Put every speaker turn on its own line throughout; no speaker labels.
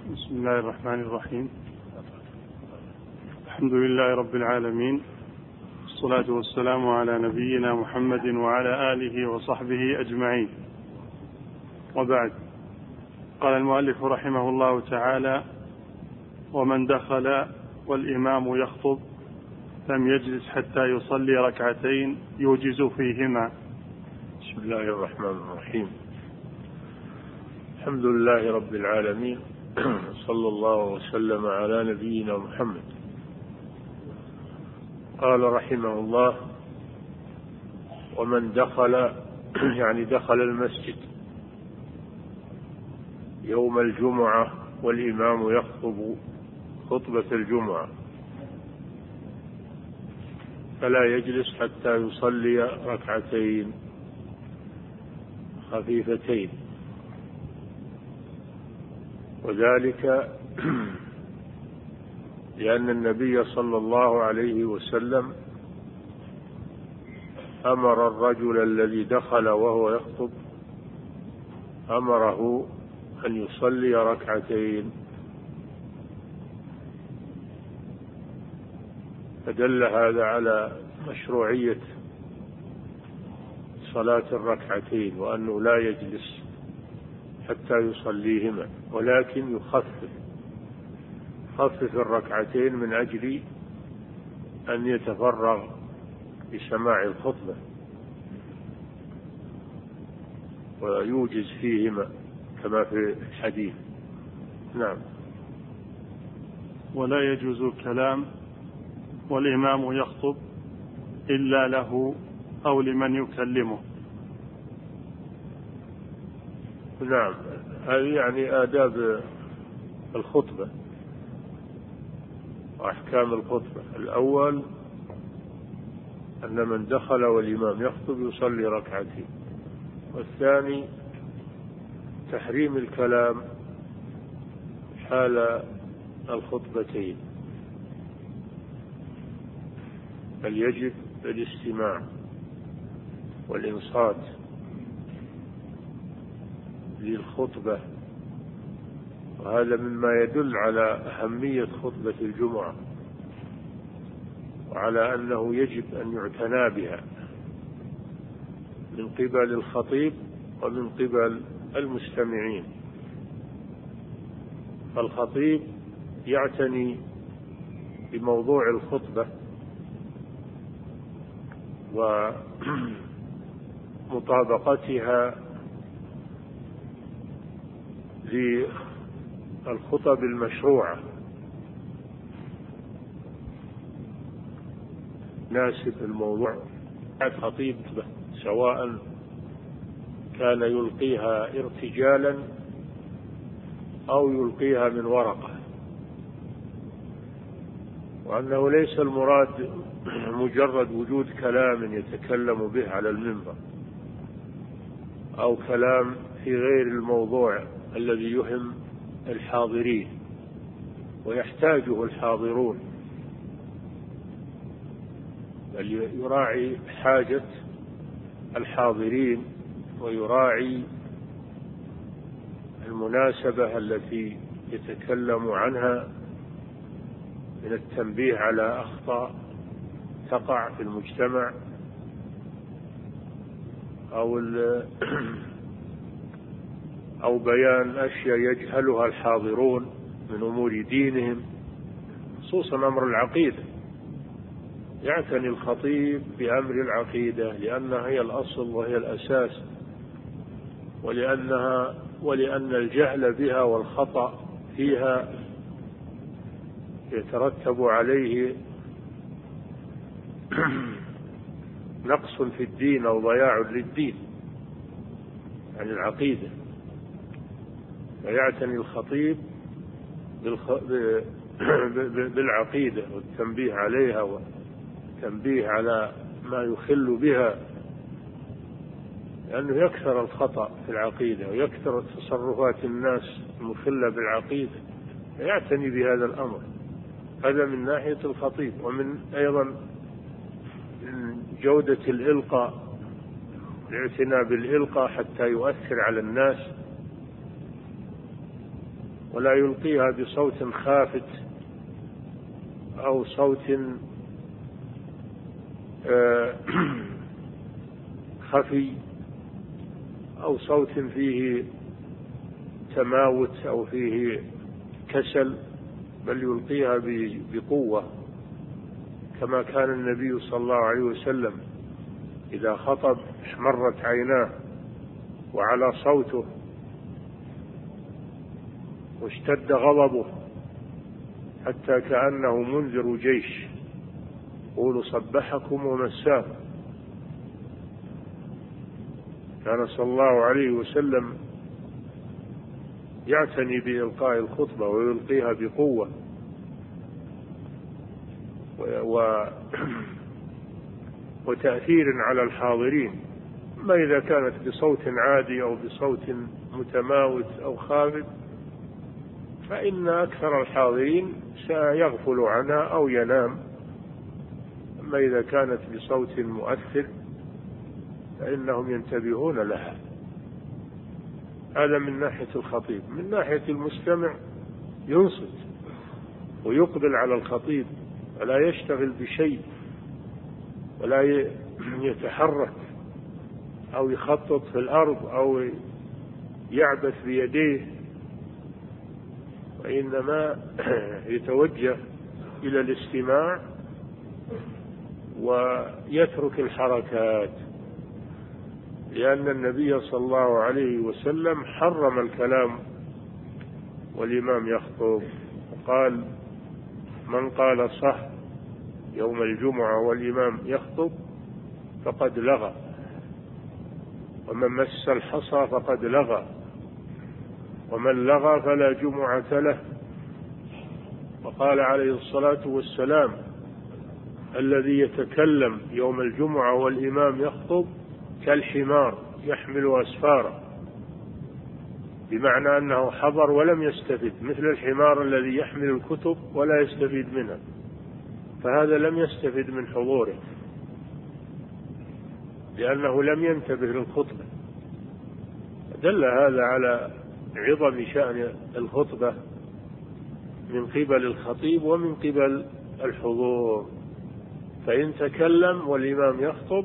بسم الله الرحمن الرحيم. الحمد لله رب العالمين، والصلاة والسلام على نبينا محمد وعلى آله وصحبه أجمعين، وبعد. قال المؤلف رحمه الله تعالى: ومن دخل والإمام يخطب لم يجلس حتى يصلي ركعتين يوجز فيهما.
بسم الله الرحمن الرحيم. الحمد لله رب العالمين، صلى الله وسلم على نبينا محمد. قال رحمه الله: ومن دخل يعني دخل المسجد يوم الجمعة والإمام يخطب خطبة الجمعة فلا يجلس حتى يصلي ركعتين خفيفتين، وذلك لأن النبي صلى الله عليه وسلم أمر الرجل الذي دخل وهو يخطب، أمره أن يصلي ركعتين، فدل هذا على مشروعية صلاة الركعتين، وأنه لا يجلس حتى يصليهما، ولكن يخفف الركعتين من أجل أن يتفرغ بسماع الخطبة ويوجز فيهما كما في الحديث. نعم.
ولا يجوز الكلام والإمام يخطب إلا له أو لمن يكلمه.
نعم، هذه يعني آداب الخطبة وأحكام الخطبة. الأول أن من دخل والإمام يخطب يصلي ركعتين، والثاني تحريم الكلام حال الخطبتين، بل يجب الاستماع والإنصات للخطبة، وهذا مما يدل على أهمية خطبة الجمعة وعلى أنه يجب أن يعتنى بها من قبل الخطيب ومن قبل المستمعين. فالخطيب يعتني بموضوع الخطبة ومطابقتها للخطب المشروعة، ناسب الموضوع الخطيب، سواء كان يلقيها ارتجالا أو يلقيها من ورقة، وأنه ليس المراد مجرد وجود كلام يتكلم به على المنبر أو كلام في غير الموضوع الذي يهم الحاضرين ويحتاجه الحاضرون، بل يراعي حاجة الحاضرين ويراعي المناسبة التي يتكلم عنها من التنبيه على أخطاء تقع في المجتمع أو بيان أشياء يجهلها الحاضرون من أمور دينهم، خصوصا أمر العقيدة. يعتني الخطيب بأمر العقيدة لأنها هي الأصل وهي الأساس، ولأن الجهل بها والخطأ فيها يترتب عليه نقص في الدين أو ضياع للدين عن العقيدة. فيعتني الخطيب بالعقيدة والتنبيه عليها والتنبيه على ما يخل بها، لأنه يكثر الخطأ في العقيدة ويكثر تصرفات الناس المخلة بالعقيدة، فيعتني بهذا الأمر. هذا من ناحية الخطيب. ومن أيضا جودة الإلقاء، الاعتناء بالإلقاء حتى يؤثر على الناس ولا يلقيها بصوت خافت أو صوت خفي أو صوت فيه تماوت أو فيه كسل، بل يلقيها بقوة، كما كان النبي صلى الله عليه وسلم إذا خطب احمرت عيناه وعلى صوته واشتد غضبه حتى كأنه منذر جيش يقول صبحكم ومساكم. كان صلى الله عليه وسلم يعتني بإلقاء الخطبة ويلقيها بقوة وتأثير على الحاضرين، ما إذا كانت بصوت عادي أو بصوت متماوت أو خافت فإن أكثر الحاضرين سيغفل عنها أو ينام، أما إذا كانت بصوت مؤثر فإنهم ينتبهون لها. هذا من ناحية الخطيب. من ناحية المستمع ينصت ويقبل على الخطيب ولا يشتغل بشيء ولا يتحرك أو يخطط في الأرض أو يعبث بيديه، وإنما يتوجه إلى الاستماع ويترك الحركات، لأن النبي صلى الله عليه وسلم حرم الكلام والإمام يخطب، وقال من قال صح يوم الجمعة والإمام يخطب فقد لغى، ومن مس الحصى فقد لغى، ومن لغى فلا جمعة له. وقال عليه الصلاة والسلام الذي يتكلم يوم الجمعة والإمام يخطب كالحمار يحمل أسفارا، بمعنى أنه حضر ولم يستفد، مثل الحمار الذي يحمل الكتب ولا يستفيد منها، فهذا لم يستفد من حضوره لأنه لم ينتبه للخطبة. دل هذا على عظم شأن الخطبة من قبل الخطيب ومن قبل الحضور. فإن تكلم والإمام يخطب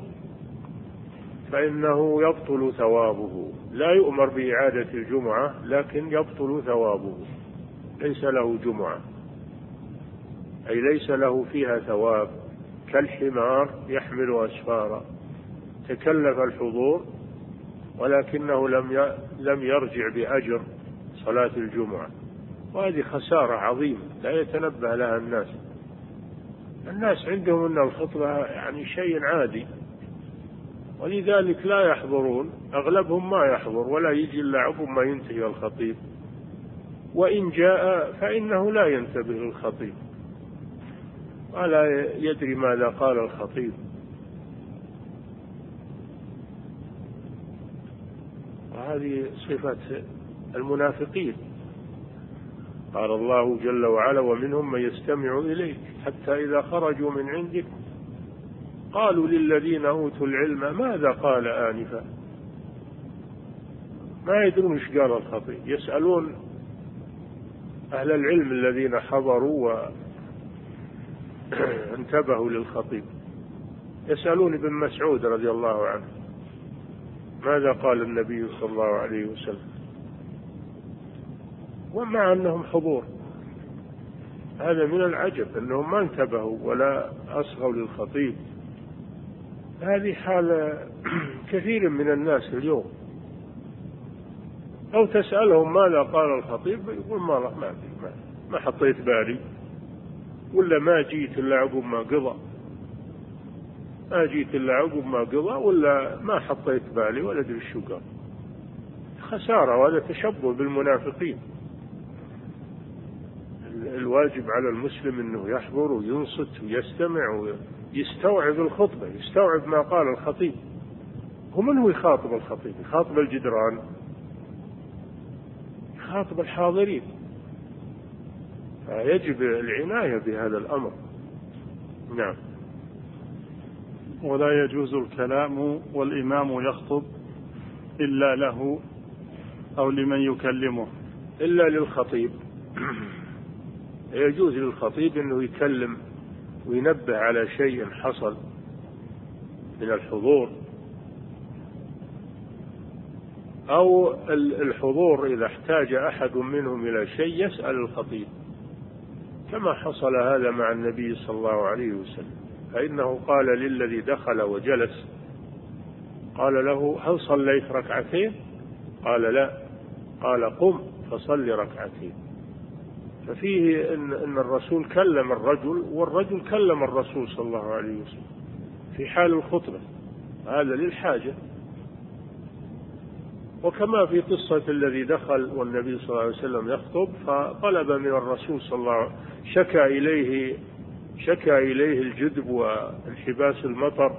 فإنه يبطل ثوابه، لا يؤمر بإعادة الجمعة لكن يبطل ثوابه، ليس له جمعة، أي ليس له فيها ثواب، كالحمار يحمل أسفارا، تكلف الحضور ولكنه لم يرجع بأجر صلاة الجمعة، وهذه خسارة عظيمة لا يتنبه لها الناس عندهم أن الخطبة يعني شيء عادي، ولذلك لا يحضرون، أغلبهم ما يحضر ولا يجي إلا عقب ما ينتهي الخطيب، وإن جاء فإنه لا ينتبه للخطيب ولا يدري ماذا قال الخطيب. وهذه صفة المنافقين. قال الله جل وعلا ومنهم من يستمع إليك حتى إذا خرجوا من عندك قالوا للذين أوتوا العلم ماذا قال آنفا، ما يدرون ايش قال الخطيب، يسألون أهل العلم الذين حضروا وانتبهوا للخطيب، يسألون ابن مسعود رضي الله عنه ماذا قال النبي صلى الله عليه وسلم، ومع أنهم حضور. هذا من العجب أنهم ما انتبهوا ولا أصغوا للخطيب. هذه حال كثير من الناس اليوم، أو تسألهم ماذا قال الخطيب يقول ما حطيت بالي، ولا ما جيت إلا عقب ما قضى، ولا ما حطيت بالي ولا أدري شو قال. خسارة، وهذا تشبه بالمنافقين. الواجب على المسلم أنه يحضر وينصت ويستمع ويستوعب الخطبة، يستوعب ما قال الخطيب. ومن هو يخاطب الخطيب؟ يخاطب الجدران، يخاطب الحاضرين، فيجب العناية بهذا الأمر. نعم.
ولا يجوز الكلام والإمام يخطب إلا له أو لمن يكلمه،
إلا للخطيب يجوز للخطيب أنه يكلم وينبه على شيء حصل من الحضور، أو الحضور إذا احتاج أحد منهم إلى شيء يسأل الخطيب، كما حصل هذا مع النبي صلى الله عليه وسلم، فإنه قال للذي دخل وجلس، قال له: هل صليت ركعتين؟ قال: لا. قال: قم فصل ركعتين. ففيه أن الرسول كلم الرجل، والرجل كلم الرسول صلى الله عليه وسلم في حال الخطبة، هذا للحاجة. وكما في قصة الذي دخل والنبي صلى الله عليه وسلم يخطب، فطلب من الرسول صلى الله عليه وسلم، شكى إليه الجدب وانحباس المطر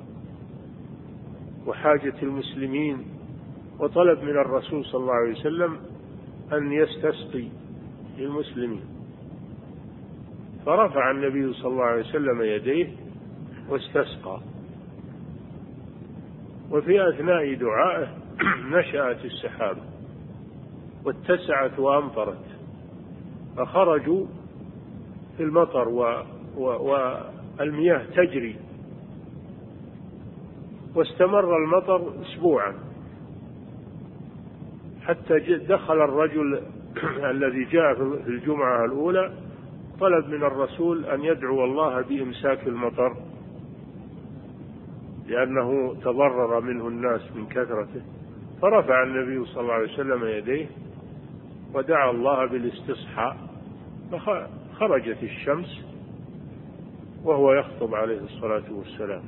وحاجة المسلمين، وطلب من الرسول صلى الله عليه وسلم أن يستسقي للمسلمين، فرفع النبي صلى الله عليه وسلم يديه واستسقى. وفي أثناء دعائه نشأت السحابة واتسعت وأمطرت، فخرجوا في المطر والمياه تجري، واستمر المطر أسبوعا، حتى دخل الرجل الذي جاء في الجمعة الأولى طلب من الرسول أن يدعو الله بإمساك المطر، لأنه تضرر منه الناس من كثرته، فرفع النبي صلى الله عليه وسلم يديه ودعا الله بالاستصحاء، فخرجت الشمس وهو يخطب عليه الصلاة والسلام،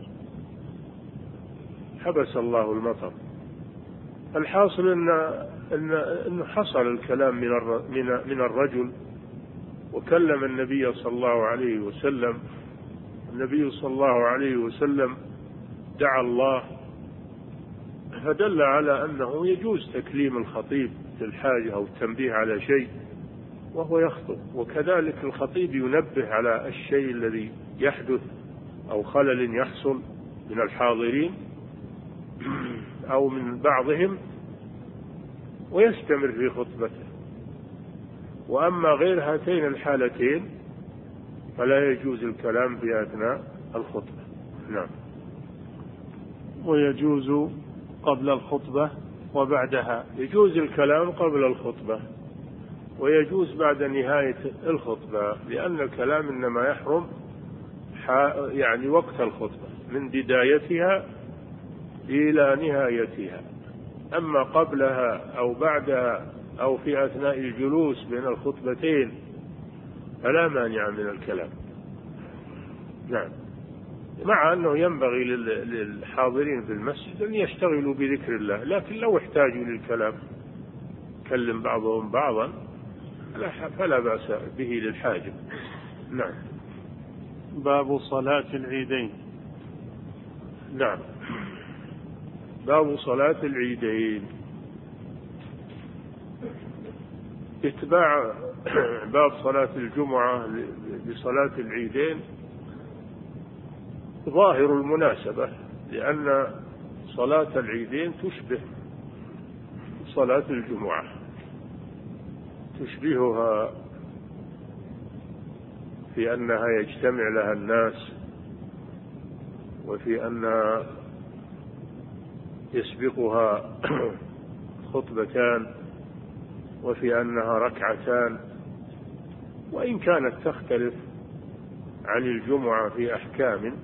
حبس الله المطر. الحاصل أن حصل الكلام من الرجل، وكلم النبي صلى الله عليه وسلم. النبي صلى الله عليه وسلم دعا الله، فدل على أنه يجوز تكليم الخطيب للحاجة أو التنبيه على شيء وهو يخطب، وكذلك الخطيب ينبه على الشيء الذي يحدث أو خلل يحصل من الحاضرين أو من بعضهم، ويستمر في خطبته. وأما غير هاتين الحالتين فلا يجوز الكلام في أثناء الخطبة. نعم.
ويجوز قبل الخطبة وبعدها.
يجوز الكلام قبل الخطبة، ويجوز بعد نهاية الخطبة، لأن الكلام إنما يحرم يعني وقت الخطبة من بدايتها إلى نهايتها. أما قبلها أو بعدها أو في أثناء الجلوس بين الخطبتين فلا مانع من الكلام. نعم، مع أنه ينبغي للحاضرين في المسجد أن يشتغلوا بذكر الله، لكن لو احتاجوا للكلام كلم بعضهم بعضا فلا بأس به للحاجة. نعم.
باب صلاة العيدين.
نعم، باب صلاة العيدين. اتباع باب صلاة الجمعة بصلاة العيدين ظاهر المناسبة، لأن صلاة العيدين تشبه صلاة الجمعة، تشبهها في أنها يجتمع لها الناس، وفي أن يسبقها خطبتان، وفي أنها ركعتان، وإن كانت تختلف عن الجمعة في أحكام،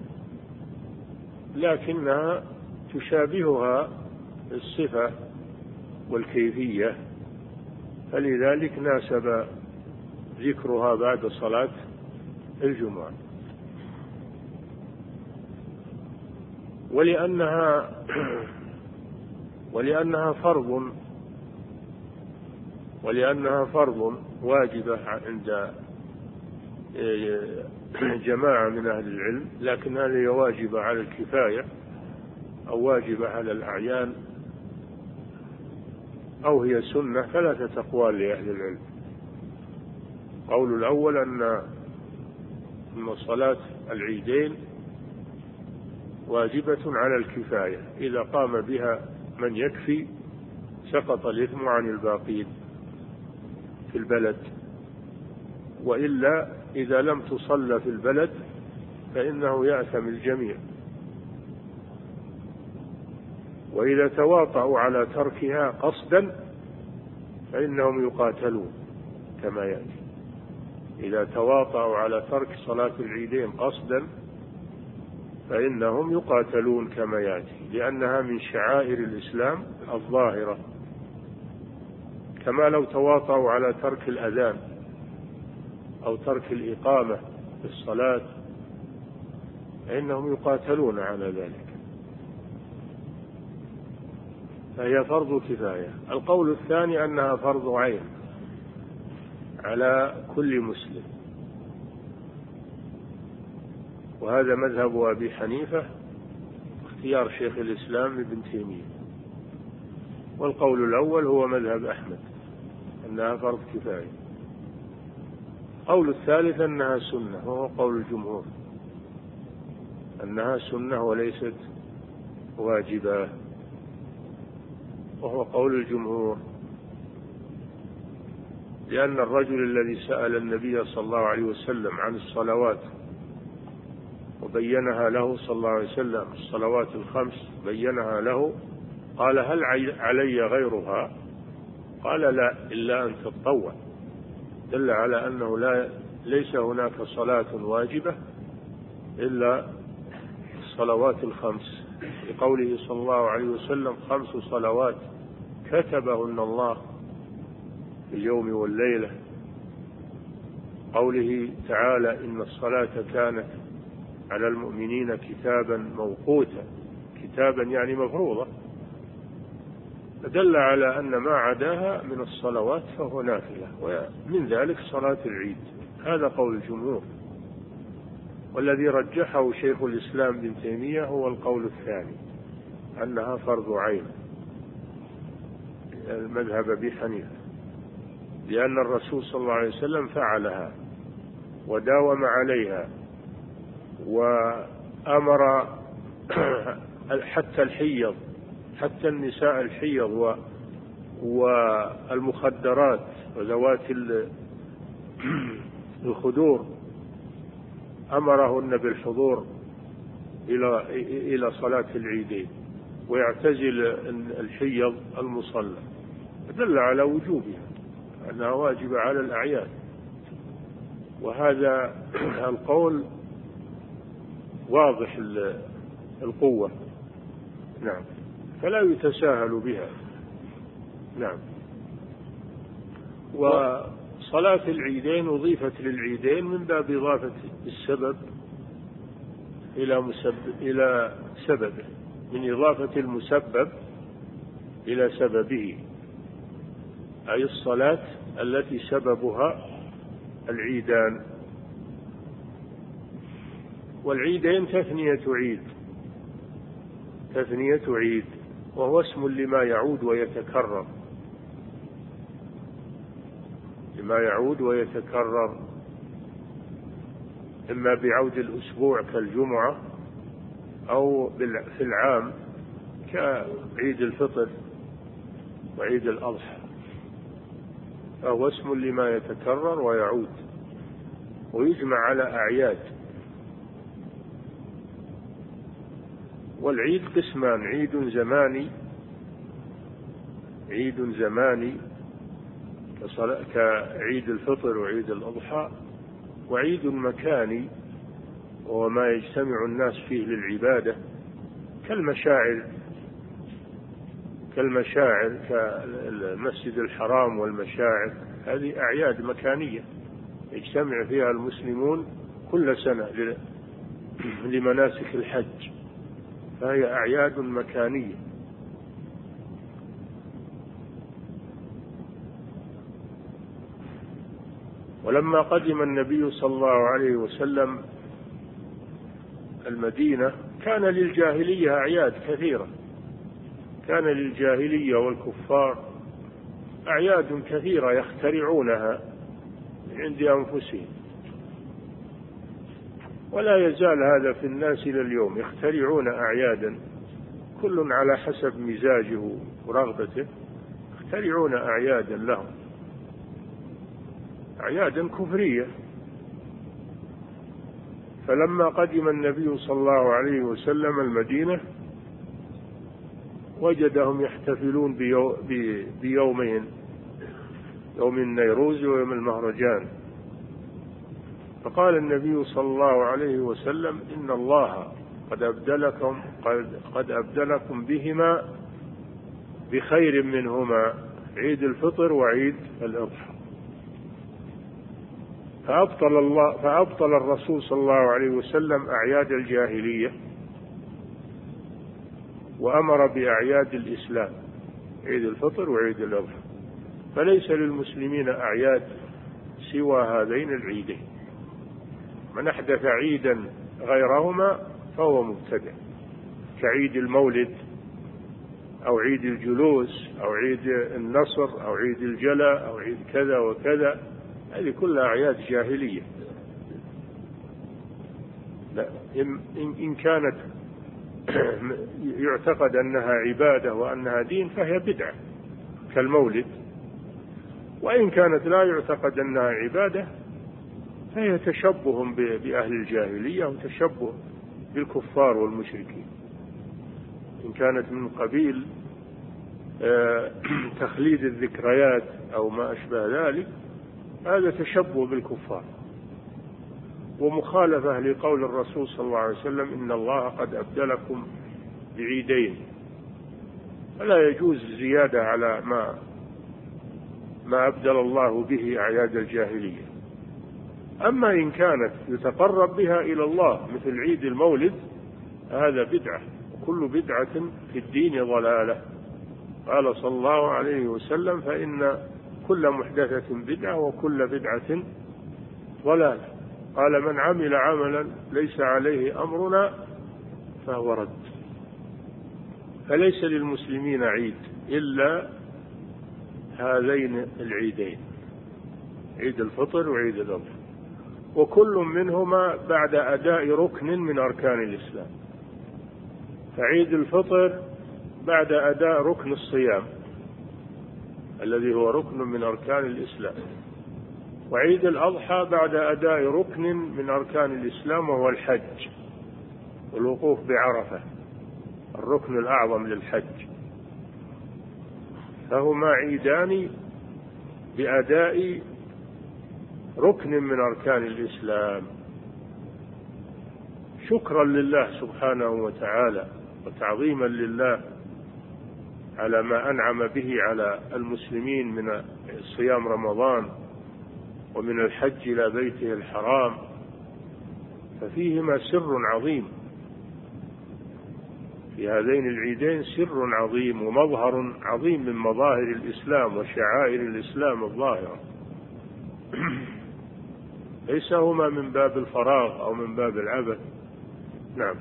لكنها تشابهها الصفة والكيفية، فلذلك ناسب ذكرها بعد صلاة الجمعة. ولأنها فرض واجبة عند جماعة من أهل العلم، لكن هذه واجبة على الكفاية أو واجبة على الأعيان، أو هي سنة، ثلاثة أقوال لأهل العلم. قول الأول أن صلاة العيدين واجبة على الكفاية، إذا قام بها من يكفي سقط الإثم عن الباقين في البلد. وإلا إذا لم تصلى في البلد فإنه يأثم الجميع. وإذا تواطؤوا على تركها قصدا فإنهم يقاتلون كما يأتي. إذا تواطؤوا على ترك صلاة العيدين قصدا فإنهم يقاتلون كما يأتي، لأنها من شعائر الإسلام الظاهرة. كما لو تواطؤوا على ترك الأذان أو ترك الإقامة في الصلاة فإنهم يقاتلون على ذلك. فهي فرض كفاية. القول الثاني أنها فرض عين على كل مسلم، وهذا مذهب أبي حنيفة اختيار شيخ الإسلام ابن تيمية. والقول الأول هو مذهب أحمد أنها فرض كفاية. القول الثالث أنها سنة، وهو قول الجمهور أنها سنة وليست واجبة، وهو قول الجمهور، لأن الرجل الذي سأل النبي صلى الله عليه وسلم عن الصلوات وبينها له صلى الله عليه وسلم، الصلوات الخمس بينها له، قال هل علي غيرها؟ قال لا، إلا أن تتطوع. دل على أنه ليس هناك صلاة واجبة إلا الصلوات الخمس، لقوله صلى الله عليه وسلم 5 صلوات كتبهن الله في اليوم والليلة. قوله تعالى إن الصلاة كانت على المؤمنين كتابا موقوتا، كتابا يعني مفروضة، فدل على أن ما عداها من الصلوات فهو نافلة، ومن ذلك صلاة العيد. هذا قول الجمهور، والذي رجحه شيخ الإسلام ابن تيمية هو القول الثاني أنها فرض عين، المذهب أبي حنيفة، لأن الرسول صلى الله عليه وسلم فعلها وداوم عليها، وأمر حتى الحيض، حتى النساء الحيض والمخدرات وذوات الخدور أمرهن بالحضور إلى صلاة العيدين ويعتزل الحيض المصلى، دل على وجوبها أنها واجبة على الأعياد. وهذا القول واضح القوة، نعم، فلا يتساهل بها. نعم. وصلاة العيدين أضيفت للعيدين من باب إضافة السبب إلى سببه، من إضافة المسبب إلى سببه، أي الصلاة التي سببها العيدان. والعيدين تثنية عيد، وهو اسم لما يعود ويتكرر، إما بعود الأسبوع كالجمعة، أو في العام كعيد الفطر وعيد الأضحى، فهو اسم لما يتكرر ويعود ويجمع على أعياد. والعيد قسمان: عيد زماني كعيد الفطر وعيد الأضحى، وعيد مكاني وهو ما يجتمع الناس فيه للعبادة كالمشاعر كالمسجد الحرام والمشاعر، هذه أعياد مكانية يجتمع فيها المسلمون كل سنة لمناسك الحج، فهي أعياد مكانية. ولما قدم النبي صلى الله عليه وسلم المدينة كان للجاهلية أعياد كثيرة، كان للجاهلية والكفار أعياد كثيرة يخترعونها عند أنفسهم، ولا يزال هذا في الناس إلى اليوم، يخترعون أعيادا كل على حسب مزاجه ورغبته، يخترعون أعيادا لهم. أعيادا كفرية. فلما قدم النبي صلى الله عليه وسلم المدينة وجدهم يحتفلون بيومين، يوم النيروز ويوم المهرجان، فقال النبي صلى الله عليه وسلم إن الله قد أبدلكم بهما بخير منهما، عيد الفطر وعيد الأضحى. فأبطل الرسول صلى الله عليه وسلم أعياد الجاهلية وأمر بأعياد الإسلام، عيد الفطر وعيد الأضحى. فليس للمسلمين أعياد سوى هذين العيدين. من أحدث عيدا غيرهما فهو مبتدع، كعيد المولد أو عيد الجلوس أو عيد النصر أو عيد الجلاء أو عيد كذا وكذا، هذه كلها أعياد جاهلية. لا، إن كانت يعتقد أنها عبادة وأنها دين فهي بدعة كالمولد، وإن كانت لا يعتقد أنها عبادة فهي تشبه بأهل الجاهلية وتشبه بالكفار والمشركين. إن كانت من قبيل تخليد الذكريات أو ما أشبه ذلك، هذا تشبه بالكفار ومخالفة لقول الرسول صلى الله عليه وسلم إن الله قد أبدلكم بعيدين. فلا يجوز زيادة على ما أبدل الله به أعياد الجاهلية. أما إن كانت يتقرب بها إلى الله مثل عيد المولد، هذا بدعة، وكل بدعة في الدين ضلالة. قال صلى الله عليه وسلم فإن كل محدثة بدعة وكل بدعة ضلالة. قال من عمل عملا ليس عليه أمرنا فهو رد. فليس للمسلمين عيد إلا هذين العيدين، عيد الفطر وعيد الأضحى، وكل منهما بعد أداء ركن من أركان الإسلام. فعيد الفطر بعد أداء ركن الصيام الذي هو ركن من أركان الإسلام، وعيد الأضحى بعد أداء ركن من أركان الإسلام وهو الحج والوقوف بعرفة، الركن الأعظم للحج. فهما عيدان بأداء ركن من أركان الإسلام، شكرا لله سبحانه وتعالى وتعظيما لله على ما أنعم به على المسلمين من صيام رمضان ومن الحج إلى بيته الحرام. ففيهما سر عظيم، في هذين العيدين سر عظيم ومظهر عظيم من مظاهر الإسلام وشعائر الإسلام الظاهرة. ليس هما من باب الفراغ أو من باب العبث. نعم.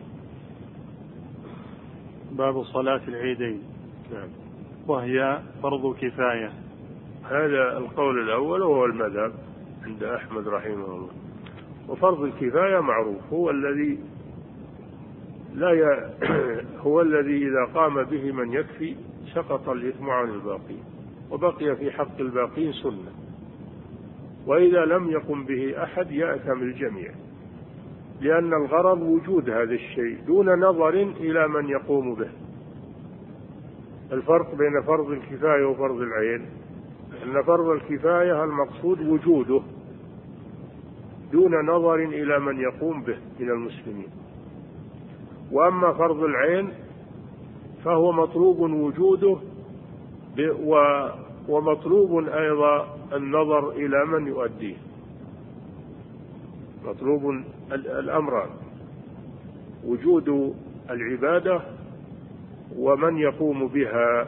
باب صلاة العيدين.
نعم.
وهي فرض كفاية.
هذا القول الأول وهو المذهب عند أحمد رحمه الله. وفرض الكفاية معروف، هو الذي إذا قام به من يكفي سقط الإثم عن الباقين، وبقي في حق الباقين سنة، وإذا لم يقم به أحد يأثم الجميع، لأن الغرض وجود هذا الشيء دون نظر إلى من يقوم به. الفرق بين فرض الكفاية وفرض العين أن فرض الكفاية المقصود وجوده دون نظر إلى من يقوم به من المسلمين، وأما فرض العين فهو مطلوب وجوده ومطلوب أيضا النظر إلى من يؤديه، مطلوب الأمران، وجود العبادة ومن يقوم بها.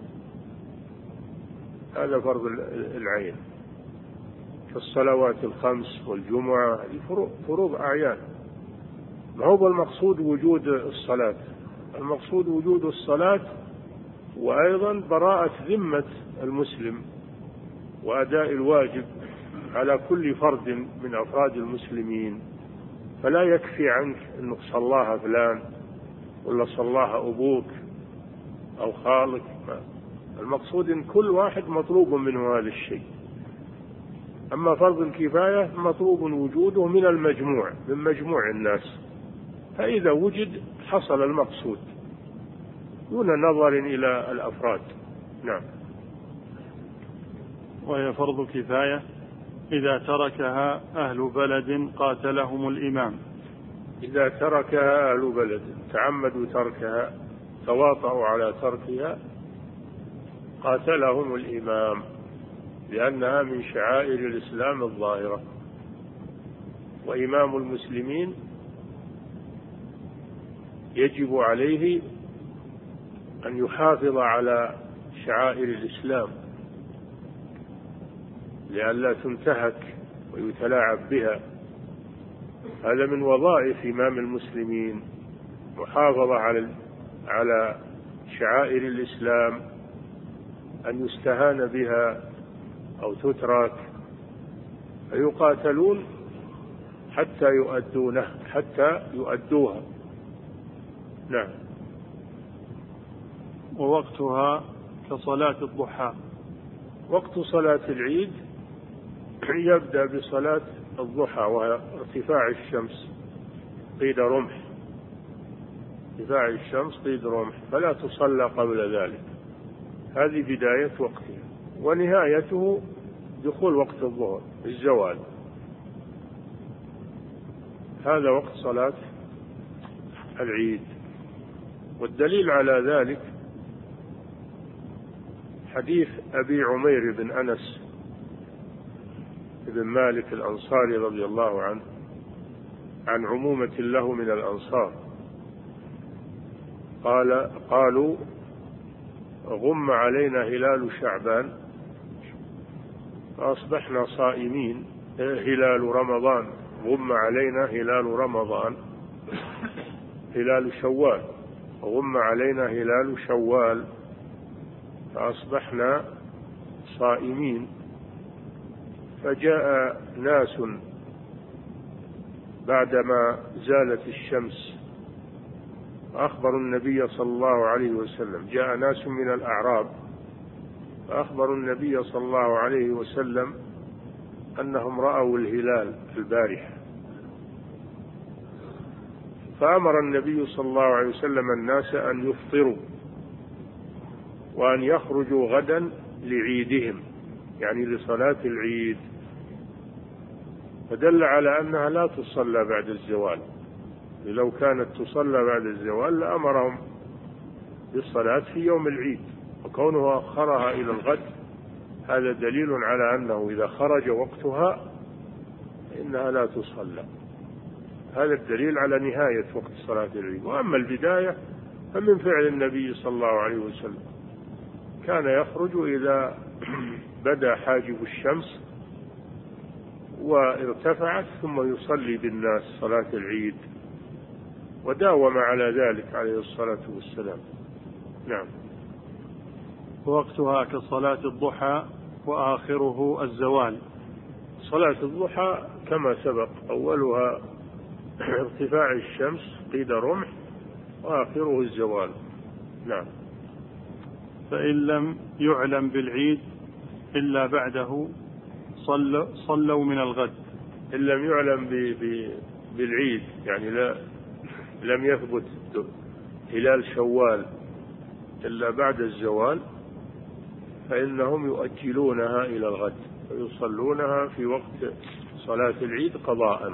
هذا فرض العين كالصلوات الخمس والجمعة، فروض أعيان. ما هو المقصود وجود الصلاة، المقصود وجود الصلاة وأيضا براءة ذمة المسلم وأداء الواجب على كل فرد من أفراد المسلمين. فلا يكفي عنك أنك صلاها فلان ولا صلاها أبوك أو خالك، المقصود أن كل واحد مطلوب منه هذا الشيء. أما فرض الكفاية مطلوب وجوده من المجموع، من مجموع الناس، فإذا وجد حصل المقصود دون نظر إلى الأفراد. نعم.
وهي فرض كفاية إذا تركها أهل بلد قاتلهم الإمام.
إذا تركها أهل بلد تعمدوا تركها، تواطؤوا على تركها، قاتلهم الإمام، لأنها من شعائر الإسلام الظاهرة، وإمام المسلمين يجب عليه أن يحافظ على شعائر الإسلام لئلا تنتهك ويتلاعب بها. هذا من وظائف إمام المسلمين، محافظة على شعائر الإسلام، أن يستهان بها أو تترك، فيقاتلون حتى يؤدوها. نعم.
ووقتها كصلاة الضحى.
وقت صلاة العيد يبدأ بصلاة الضحى، وهي ارتفاع الشمس قيد رمح، ارتفاع الشمس قيد رمح، فلا تصلى قبل ذلك. هذه بداية وقتها، ونهايته دخول وقت الظهر الزوال. هذا وقت صلاة العيد. والدليل على ذلك حديث أبي عمير بن أنس بن مالك الأنصاري رضي الله عنه عن عمومة له من الأنصار قالوا غم علينا هلال شعبان فأصبحنا صائمين. هلال رمضان، غم علينا هلال رمضان، هلال شوال، غم علينا هلال شوال فأصبحنا صائمين. فجاء ناس بعدما زالت الشمس فأخبروا النبي صلى الله عليه وسلم، جاء ناس من الأعراب فأخبروا النبي صلى الله عليه وسلم أنهم رأوا الهلال البارحة، فأمر النبي صلى الله عليه وسلم الناس أن يفطروا وأن يخرجوا غدا لعيدهم، يعني لصلاة العيد، فدل على أنها لا تصلى بعد الزوال. لو كانت تصلى بعد الزوال لأمرهم بالصلاة في يوم العيد، وكونه أخرها إلى الغد هذا دليل على أنه إذا خرج وقتها فإنها لا تصلى. هذا الدليل على نهاية وقت صلاة العيد. وأما البداية فمن فعل النبي صلى الله عليه وسلم، كان يخرج إذا بدا حاجب الشمس وارتفعت ثم يصلي بالناس صلاة العيد، وداوم على ذلك عليه الصلاة والسلام. نعم.
وقتها كصلاة الضحى وآخره الزوال.
صلاة الضحى كما سبق، أولها ارتفاع الشمس قيد رمح، وآخره الزوال. نعم.
فإن لم يعلم بالعيد إلا بعده صلوا من الغد.
إن لم يعلم بالعيد يعني لم يثبت هلال شوال إلا بعد الزوال، فإنهم يؤجلونها إلى الغد ويصلونها في وقت صلاة العيد قضاء،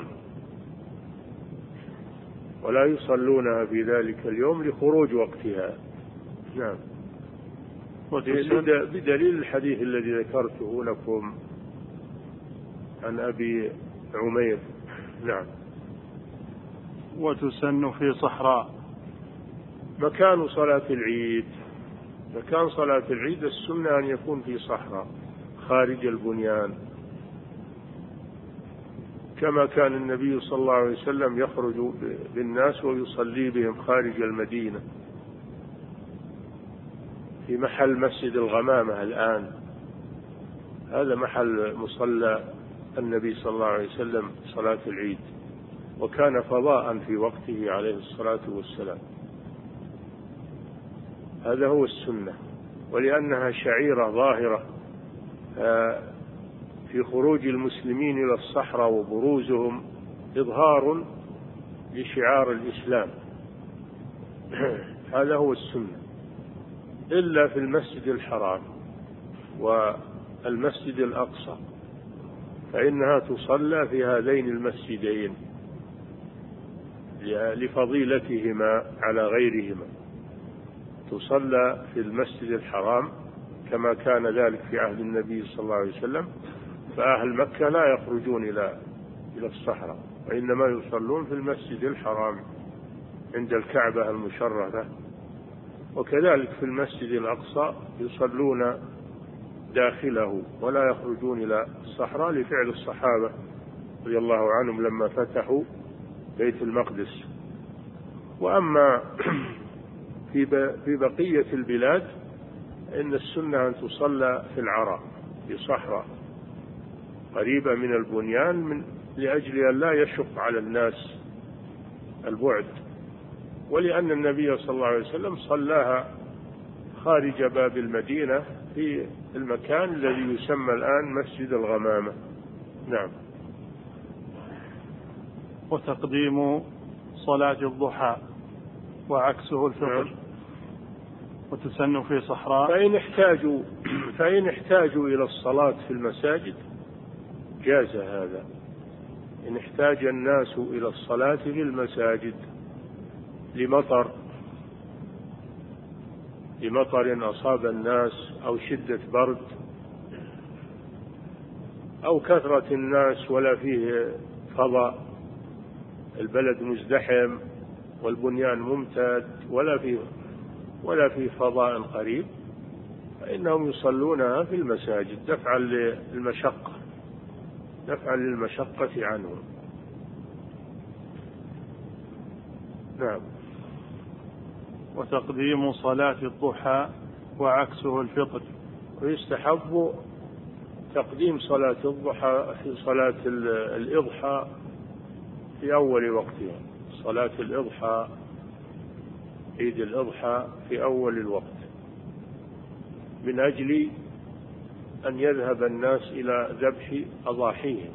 ولا يصلونها في ذلك اليوم لخروج وقتها. نعم. بدليل الحديث الذي ذكرته لكم عن أبي عمير. نعم.
وتسن في صحراء.
مكان صلاة العيد، مكان صلاة العيد السنة أن يكون في صحراء خارج البنيان، كما كان النبي صلى الله عليه وسلم يخرج بالناس ويصلي بهم خارج المدينة في محل مسجد الغمامة الآن. هذا محل مصلى النبي صلى الله عليه وسلم صلاة العيد، وكان فضاء في وقته عليه الصلاة والسلام. هذا هو السنة، ولأنها شعيرة ظاهرة في خروج المسلمين إلى الصحراء وبروزهم إظهار لشعار الإسلام. هذا هو السنة، إلا في المسجد الحرام والمسجد الأقصى، فإنها تصلى في هذين المسجدين لفضيلتهما على غيرهما. تصلى في المسجد الحرام كما كان ذلك في عهد النبي صلى الله عليه وسلم، فأهل مكة لا يخرجون إلى الصحراء، وإنما يصلون في المسجد الحرام عند الكعبة المشرفة. وكذلك في المسجد الأقصى يصلون داخله ولا يخرجون إلى الصحراء لفعل الصحابة رضي الله عنهم لما فتحوا بيت المقدس. وأما في بقية البلاد إن السنة أن تصلى في العراء في صحراء قريبة من البنيان لأجل أن لا يشق على الناس البعد، ولأن النبي صلى الله عليه وسلم صلاها خارج باب المدينة في المكان الذي يسمى الآن مسجد الغمامة. نعم.
وتقديم صلاة الضحى وعكسه الفطر.
نعم.
وتسن في صحراء.
فإن احتاجوا إلى الصلاة في المساجد جاز هذا، إن احتاج الناس إلى الصلاة في المساجد لمطر أصاب الناس أو شدة برد أو كثرة الناس ولا فيه فضاء، البلد مزدحم والبنيان ممتد ولا فيه فضاء قريب، فإنهم يصلونها في المساجد دفعا للمشقة عنهم. نعم.
وتقديم صلاة الضحى وعكسه الفطر.
ويستحب تقديم صلاة الضحى في صلاة الإضحى في أول وقتها، صلاة الإضحى عيد الإضحى في أول الوقت، من أجل أن يذهب الناس إلى ذبح أضاحيهم،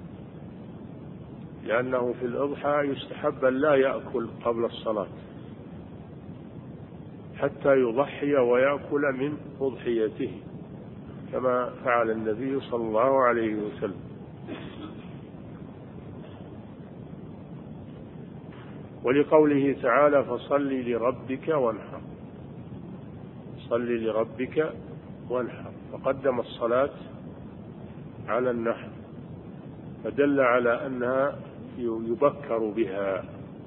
لأنه في الإضحى يستحب أن لا يأكل قبل الصلاة حتى يضحي ويأكل من أضحيته كما فعل النبي صلى الله عليه وسلم. ولقوله تعالى فصل لربك وانحر، صل لربك وانحر، فقدم الصلاة على النحر، فدل على أنها يبكر بها.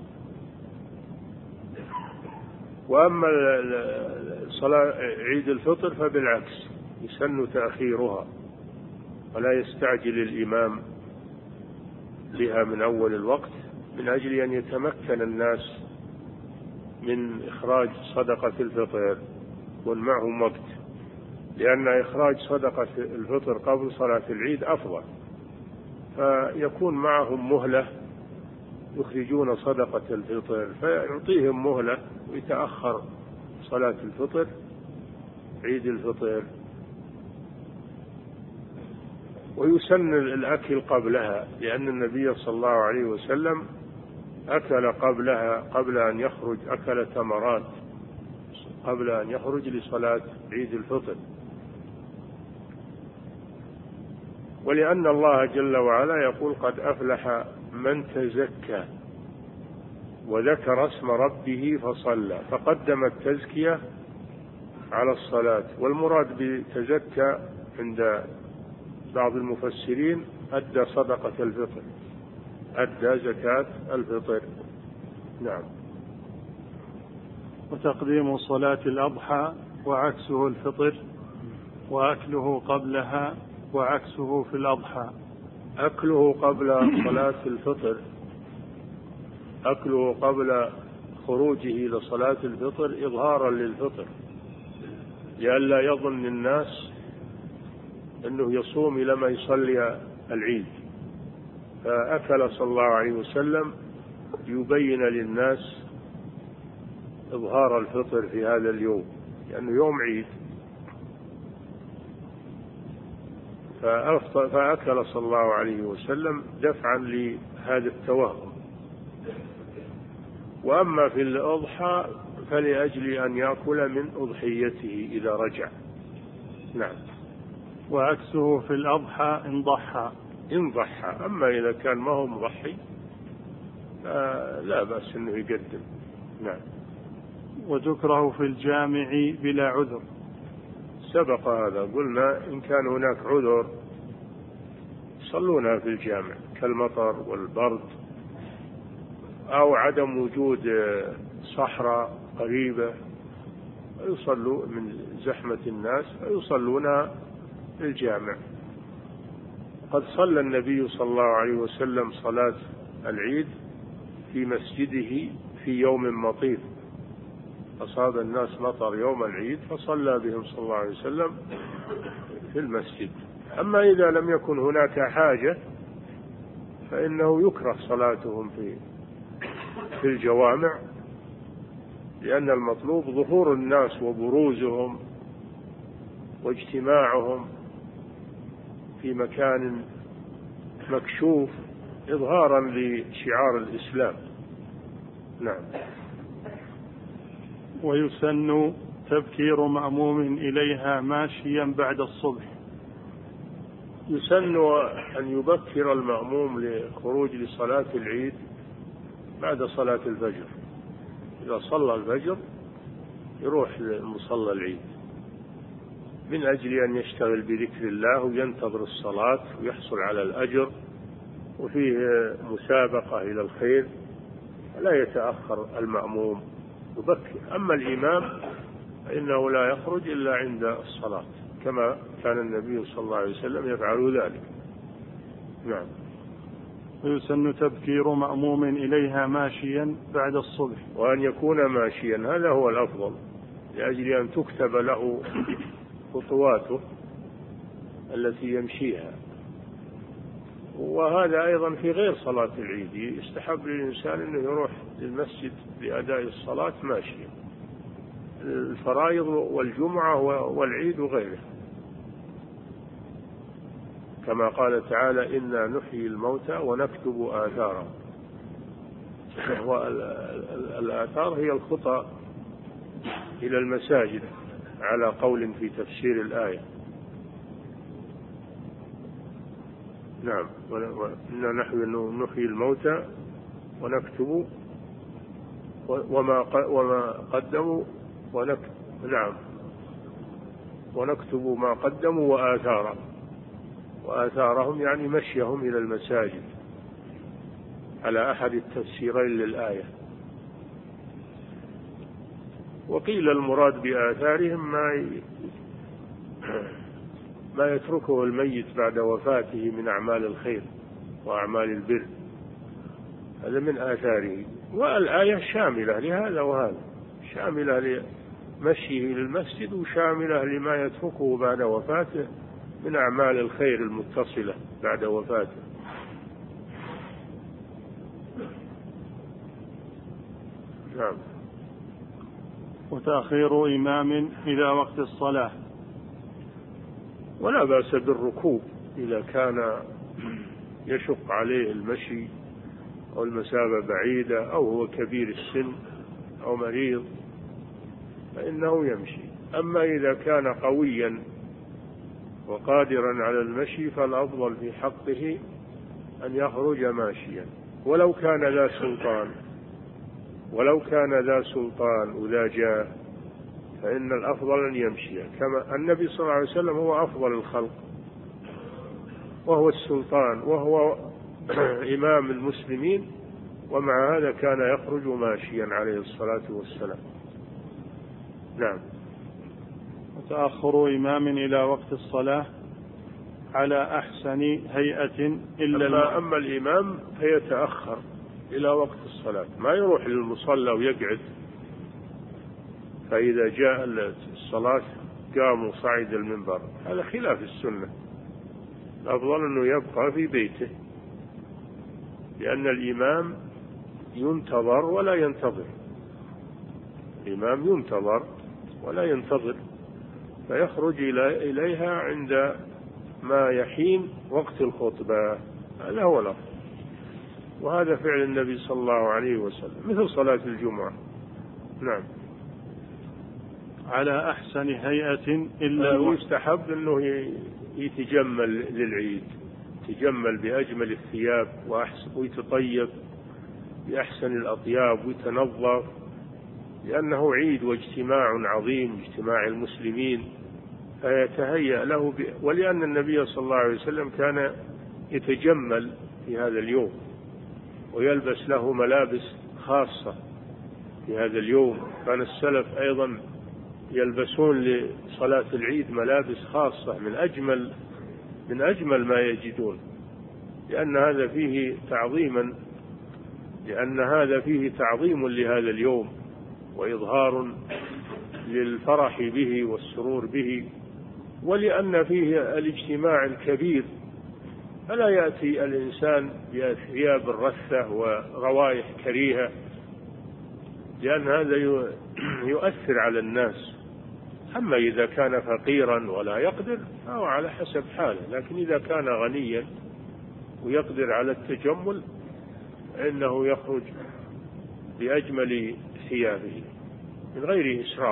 وأما صلاة عيد الفطر فبالعكس يسن تأخيرها، ولا يستعجل الإمام بها من أول الوقت من أجل أن يتمكن الناس من إخراج صدقة الفطر يكون معهم وقت، لأن إخراج صدقة الفطر قبل صلاة العيد أفضل، فيكون معهم مهلة يخرجون صدقة الفطر، فيعطيهم مهلة ويتأخر صلاة الفطر عيد الفطر. ويسن الأكل قبلها، لأن النبي صلى الله عليه وسلم أكل قبلها قبل أن يخرج، أكل تمرات قبل أن يخرج لصلاة عيد الفطر. ولأن الله جل وعلا يقول قد أفلح من تزكى وذكر اسم ربه فصلى، فقدم التزكية على الصلاة. والمراد بتزكى عند بعض المفسرين أدى صدقة الفطر، أدى زكاة الفطر. نعم.
وتقديم صلاة الأضحى وعكسه الفطر، وأكله قبلها وعكسه في الأضحى.
أكله قبل صلاة الفطر، أكله قبل خروجه لصلاة الفطر إظهارا للفطر، لئلا يظن الناس أنه يصوم إلى ما يصلي العيد، فأكل صلى الله عليه وسلم يبين للناس إظهار الفطر في هذا اليوم، لأنه يوم عيد. فأكل صلى الله عليه وسلم دفعا لهذا التوهم. وأما في الأضحى فلأجل أن يأكل من أضحيته إذا رجع. نعم.
وعكسه في الأضحى إن ضحى.
أما إذا كان ما هو مضحي لا بأس أنه يقدم. نعم.
وتكره في الجامع بلا عذر.
سبق هذا، قلنا إن كان هناك عذر يصلونها في الجامع كالمطر والبرد أو عدم وجود صحراء قريبة يصلوا من زحمة الناس يصلونها في الجامع. قد صلى النبي صلى الله عليه وسلم صلاة العيد في مسجده في يوم مطير، أصاب الناس مطر يوم العيد فصلى بهم صلى الله عليه وسلم في المسجد. أما إذا لم يكن هناك حاجة فإنه يكره صلاتهم في الجوامع، لأن المطلوب ظهور الناس وبروزهم واجتماعهم في مكان مكشوف إظهارا لشعار الإسلام. نعم.
ويسن تبكير مأموم إليها ماشيا بعد الصبح.
يسن أن يبكر المأموم لخروج لصلاة العيد بعد صلاة الفجر. إذا صلى الفجر يروح لمصلى العيد من أجل أن يشتغل بذكر الله وينتظر الصلاة ويحصل على الأجر وفيه مسابقة إلى الخير، لا يتأخر المأموم يبكر. أما الإمام فإنه لا يخرج إلا عند الصلاة كما كان النبي صلى الله عليه وسلم يفعل ذلك. نعم.
ويسن تبكير مأموم إليها ماشيا بعد الصبح،
وأن يكون ماشيا هذا هو الأفضل لأجل أن تكتب له خطواته التي يمشيها. وهذا أيضا في غير صلاة العيد يستحب للإنسان أنه يروح للمسجد لأداء الصلاة ماشيا، الفرائض والجمعة والعيد وغيره، كما قال تعالى إنا نحيي الموتى ونكتب آثارهم. والآثار هي الخطى إلى المساجد على قول في تفسير الآية. نعم. إنا نحن نحيي الموتى ونكتب وما قدموا نعم ونكتب ما قدموا وآثارهم يعني مشيهم إلى المساجد على أحد التفسيرين للآية. وقيل المراد بآثارهم ما يتركه الميت بعد وفاته من أعمال الخير وأعمال البر، هذا من آثاره. والآية شاملة لهذا وهذا، شاملة لمشيه للمسجد وشاملة لما يتركه بعد وفاته من أعمال الخير المتصلة بعد وفاته. نعم.
وتأخير إمام إلى وقت الصلاة.
ولا بأس بالركوب إذا كان يشق عليه المشي أو المسافة بعيدة أو هو كبير السن أو مريض فإنه يمشي. أما إذا كان قويا وقادرا على المشي فالأفضل في حقه أن يخرج ماشيا ولو كان ذا سلطان وذا جاه، فإن الأفضل أن يمشي. كما النبي صلى الله عليه وسلم هو أفضل الخلق وهو السلطان وهو إمام المسلمين، ومع هذا كان يخرج ماشيا عليه الصلاة والسلام. نعم.
وتأخر إمام إلى وقت الصلاة على أحسن هيئة
أما الإمام فيتأخر إلى وقت الصلاة، ما يروح للمصلى ويقعد فإذا جاء الصلاة قام وصعد المنبر، هذا خلاف السنة. الأفضل أنه يبقى في بيته، لأن الإمام ينتظر ولا ينتظر. الإمام ينتظر ولا ينتظر، فيخرج إليها عند ما يحين وقت الخطبة، هذا هو الأفضل، وهذا فعل النبي صلى الله عليه وسلم مثل صلاة الجمعة. نعم.
على أحسن هيئة إلا
ويستحب أنه يتجمل للعيد، يتجمل بأجمل الثياب ويتطيب بأحسن الأطياب ويتنظف، لأنه عيد واجتماع عظيم، اجتماع المسلمين، فيتهيأ له ولأن النبي صلى الله عليه وسلم كان يتجمل في هذا اليوم ويلبس له ملابس خاصة في هذا اليوم. كان السلف أيضا يلبسون لصلاة العيد ملابس خاصة من أجمل ما يجدون، لأن هذا فيه تعظيم لهذا اليوم وإظهار للفرح به والسرور به، ولأن فيه الاجتماع الكبير، فلا يأتي الإنسان بثياب الرثة وروائح كريهة، لأن هذا يؤثر على الناس. أما إذا كان فقيرا ولا يقدر فهو على حسب حاله، لكن إذا كان غنيا ويقدر على التجمل فإنه يخرج بأجمل ثيابه من غير إسراف.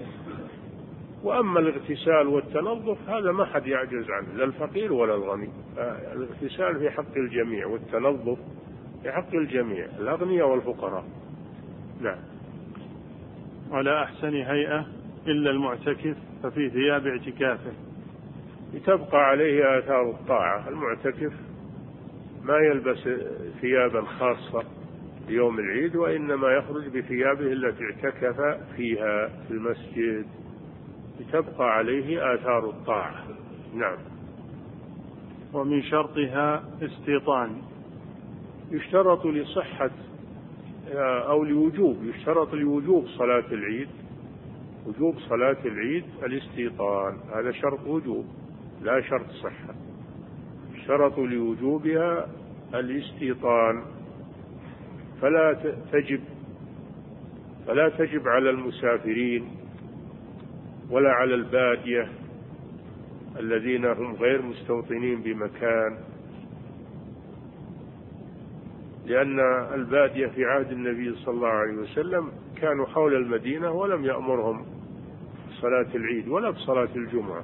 وأما الاغتسال والتنظف هذا ما حد يعجز عنه، لا الفقير ولا الغني. الاغتسال في حق الجميع والتنظف في حق الجميع، الأغنياء والفقراء. نعم.
على أحسن هيئة إلا المعتكف ففي ثياب اعتكافه،
تبقى عليه آثار الطاعة. المعتكف ما يلبس ثيابا خاصة ليوم العيد، وإنما يخرج بثيابه التي اعتكف فيها في المسجد، تبقى عليه آثار الطاعة. نعم.
ومن شرطها استيطان،
يشترط لصحة أو لوجوب، يشترط لوجوب صلاة العيد، وجوب صلاة العيد الاستيطان، هذا شرط وجوب لا شرط صحة. شرط لوجوبها الاستيطان، فلا تجب على المسافرين ولا على البادية الذين هم غير مستوطنين بمكان، لأن البادية في عهد النبي صلى الله عليه وسلم كانوا حول المدينة ولم يأمرهم بصلاة العيد ولا بصلاة الجمعة،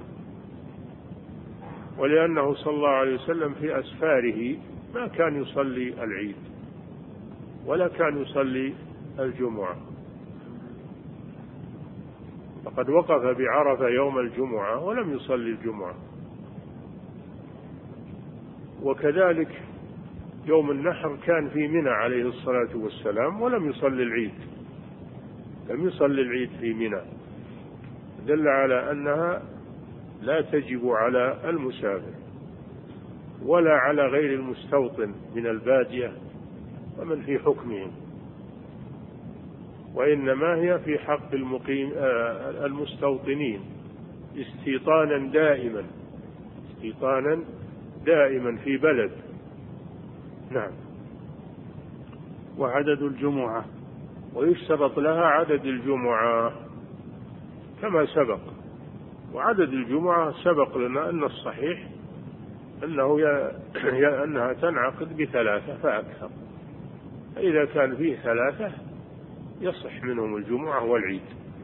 ولأنه صلى الله عليه وسلم في أسفاره ما كان يصلي العيد ولا كان يصلي الجمعة، فقد وقف بعرفة يوم الجمعة ولم يصلي الجمعة. وكذلك يوم النحر كان في منى عليه الصلاة والسلام ولم يصلي العيد، لم يصلي العيد في منى، دل على أنها لا تجب على المسافر ولا على غير المستوطن من البادية ومن في حكمهم، وإنما هي في حق المستوطنين استيطانا دائما في بلد. نعم.
وعدد الجمعة،
ويشترط لها عدد الجمعة كما سبق، وعدد الجمعة سبق لنا أن الصحيح أنها تنعقد ب3 فأكثر، فإذا كان فيه 3 يصح منهم الجمعة والعيد،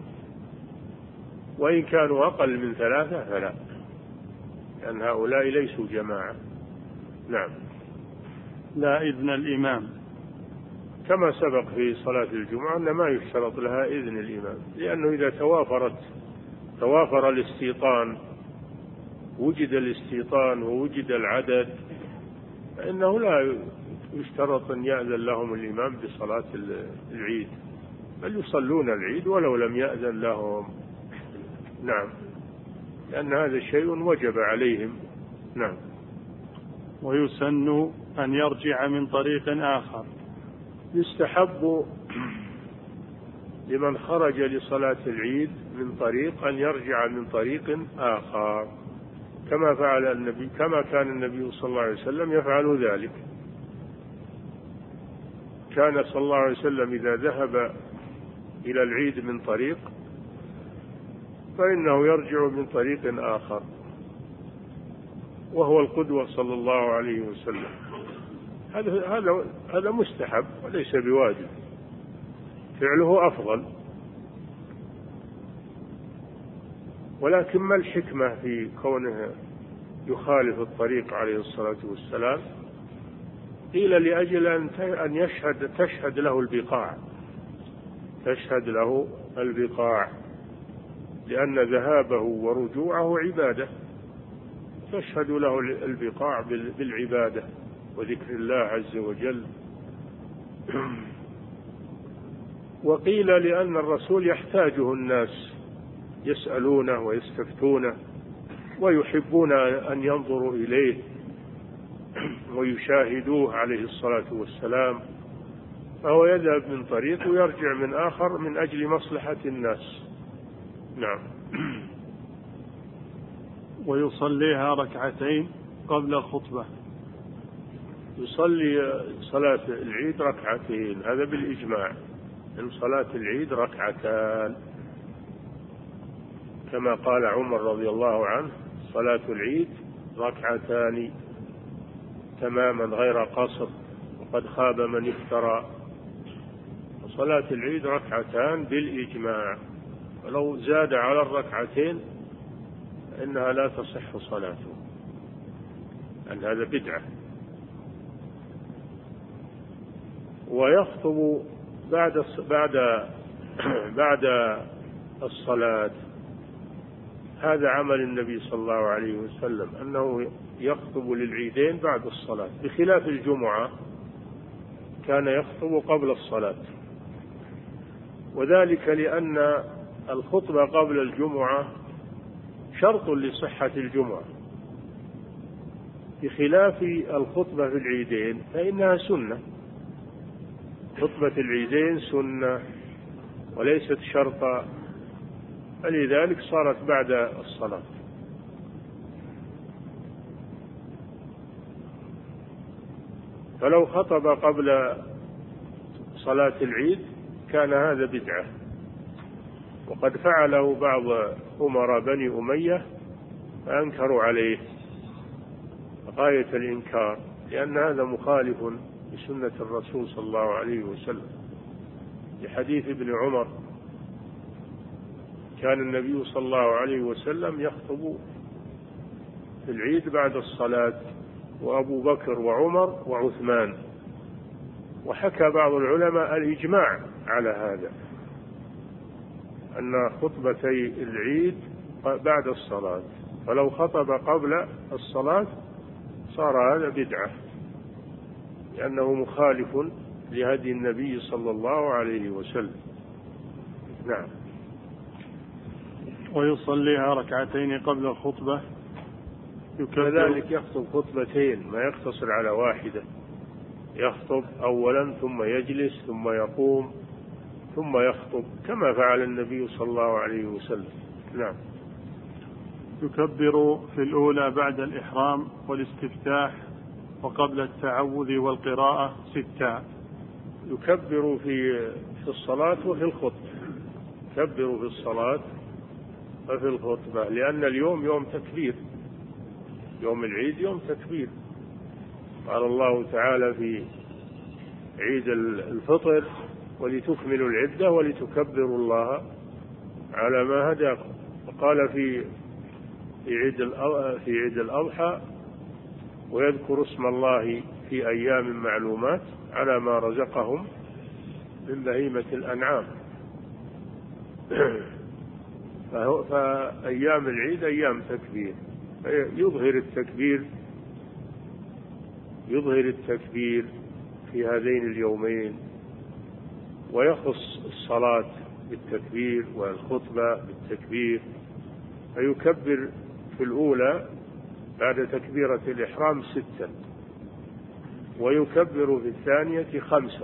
وإن كانوا أقل من 3 فلا، لأن هؤلاء ليسوا جماعة. نعم.
لا إذن الإمام،
كما سبق في صلاة الجمعة أن ما يشترط لها إذن الإمام، لأنه إذا توافر الاستيطان، وجد الاستيطان ووجد العدد، فإنه لا يشترط أن يأذن لهم الإمام بصلاة العيد، بل يصلون العيد ولو لم يأذن لهم. نعم، لأن هذا شيء وجب عليهم. نعم.
ويسن أن يرجع من طريق آخر،
يستحب لمن خرج لصلاة العيد من طريق أن يرجع من طريق آخر، كما كان النبي صلى الله عليه وسلم يفعل ذلك. كان صلى الله عليه وسلم إذا ذهب إلى العيد من طريق فإنه يرجع من طريق آخر، وهو القدوة صلى الله عليه وسلم. هذا مستحب وليس بواجب، فعله أفضل. ولكن ما الحكمة في كونه يخالف الطريق عليه الصلاة والسلام؟ قيل لأجل أن تشهد له البقاع، تشهد له البقاع، لأن ذهابه ورجوعه عبادة، تشهد له البقاع بالعبادة وذكر الله عز وجل. وقيل لأن الرسول يحتاجه الناس، يسألونه ويستفتونه ويحبون أن ينظروا إليه ويشاهدوه عليه الصلاة والسلام، فهو يذهب من طريق ويرجع من آخر من أجل مصلحة الناس. نعم.
ويصليها ركعتين قبل الخطبة.
يصلي صلاة العيد ركعتين، هذا بالإجماع، أن صلاة العيد ركعتان، كما قال عمر رضي الله عنه: صلاة العيد ركعتان تماما غير قصر، وقد خاب من افترى. صلاة العيد ركعتان بالإجماع، ولو زاد على الركعتين فإنها لا تصح صلاته، أن هذا بدعة. ويخطب بعد الصلاة، هذا عمل النبي صلى الله عليه وسلم، أنه يخطب للعيدين بعد الصلاة، بخلاف الجمعة كان يخطب قبل الصلاة، وذلك لأن الخطبة قبل الجمعة شرط لصحة الجمعة، بخلاف الخطبة في العيدين فإنها سنة. خطبة العيدين سنة وليست شرطا، فلذلك صارت بعد الصلاة. فلو خطب قبل صلاة العيد كان هذا بدعة، وقد فعله بعض أمراء بني أمية فأنكروا عليه غاية الإنكار، لأن هذا مخالف لسنة الرسول صلى الله عليه وسلم. لحديث ابن عمر: كان النبي صلى الله عليه وسلم يخطب في العيد بعد الصلاة، وأبو بكر وعمر وعثمان. وحكى بعض العلماء الإجماع على هذا، أن خطبتي العيد بعد الصلاة، فلو خطب قبل الصلاة صار هذا بدعة، لأنه مخالف لهدي النبي صلى الله عليه وسلم. نعم.
ويصليها ركعتين قبل الخطبة،
كذلك يخطب خطبتين، ما يقتصر على واحدة، يخطب أولا ثم يجلس ثم يقوم ثم يخطب، كما فعل النبي صلى الله عليه وسلم. نعم.
يكبر في الأولى بعد الإحرام والاستفتاح وقبل التعوذ والقراءة 6.
يكبر في الصلاة وفي الخطبة، يكبر في الصلاة وفي الخطبة، لأن اليوم يوم تكبير، يوم العيد يوم تكبير. قال الله تعالى في عيد الفطر: ولتكملوا العدة ولتكبروا الله على ما هداكم. وقال في عيد الأضحى: ويذكر اسم الله في أيام معلومات على ما رزقهم من بهيمة الأنعام. فأيام العيد أيام تكبير، يظهر التكبير في هذين اليومين، ويخص الصلاة بالتكبير والخطبة بالتكبير، فيكبر في الأولى بعد تكبيرة الإحرام 6، ويكبر في الثانية 5،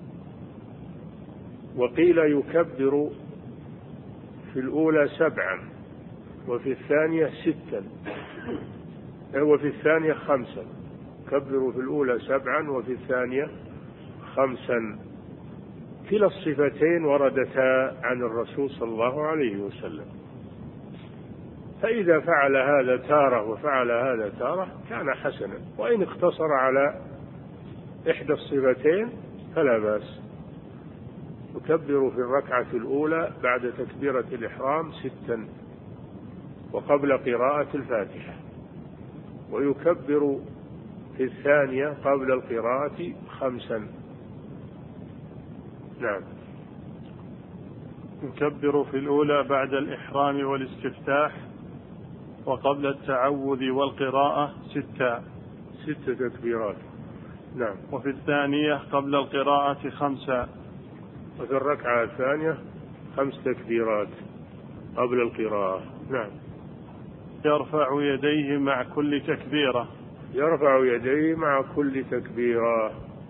وقيل يكبر في الأولى 7 وفي الثانية 6 وفي الثانية 5. يكبر في الأولى 7 وفي الثانية 5. كلا الصفتين وردتا عن الرسول صلى الله عليه وسلم. فإذا فعل هذا تارة وفعل هذا تارة كان حسنا، وإن اقتصر على إحدى الصفتين فلا بأس. يكبر في الركعة الأولى بعد تكبيرة الإحرام 6 وقبل قراءة الفاتحة، ويكبر في الثانية قبل القراءة 5. نعم.
يكبر في الأولى بعد الإحرام والاستفتاح وقبل التعوذ والقراءة
6 تكبيرات. نعم.
وفي الثانية قبل القراءة 5.
وفي الركعة الثانية 5 تكبيرات قبل القراءة. نعم.
يرفع يديه مع كل تكبيرة.
يرفع يديه مع كل تكبيرة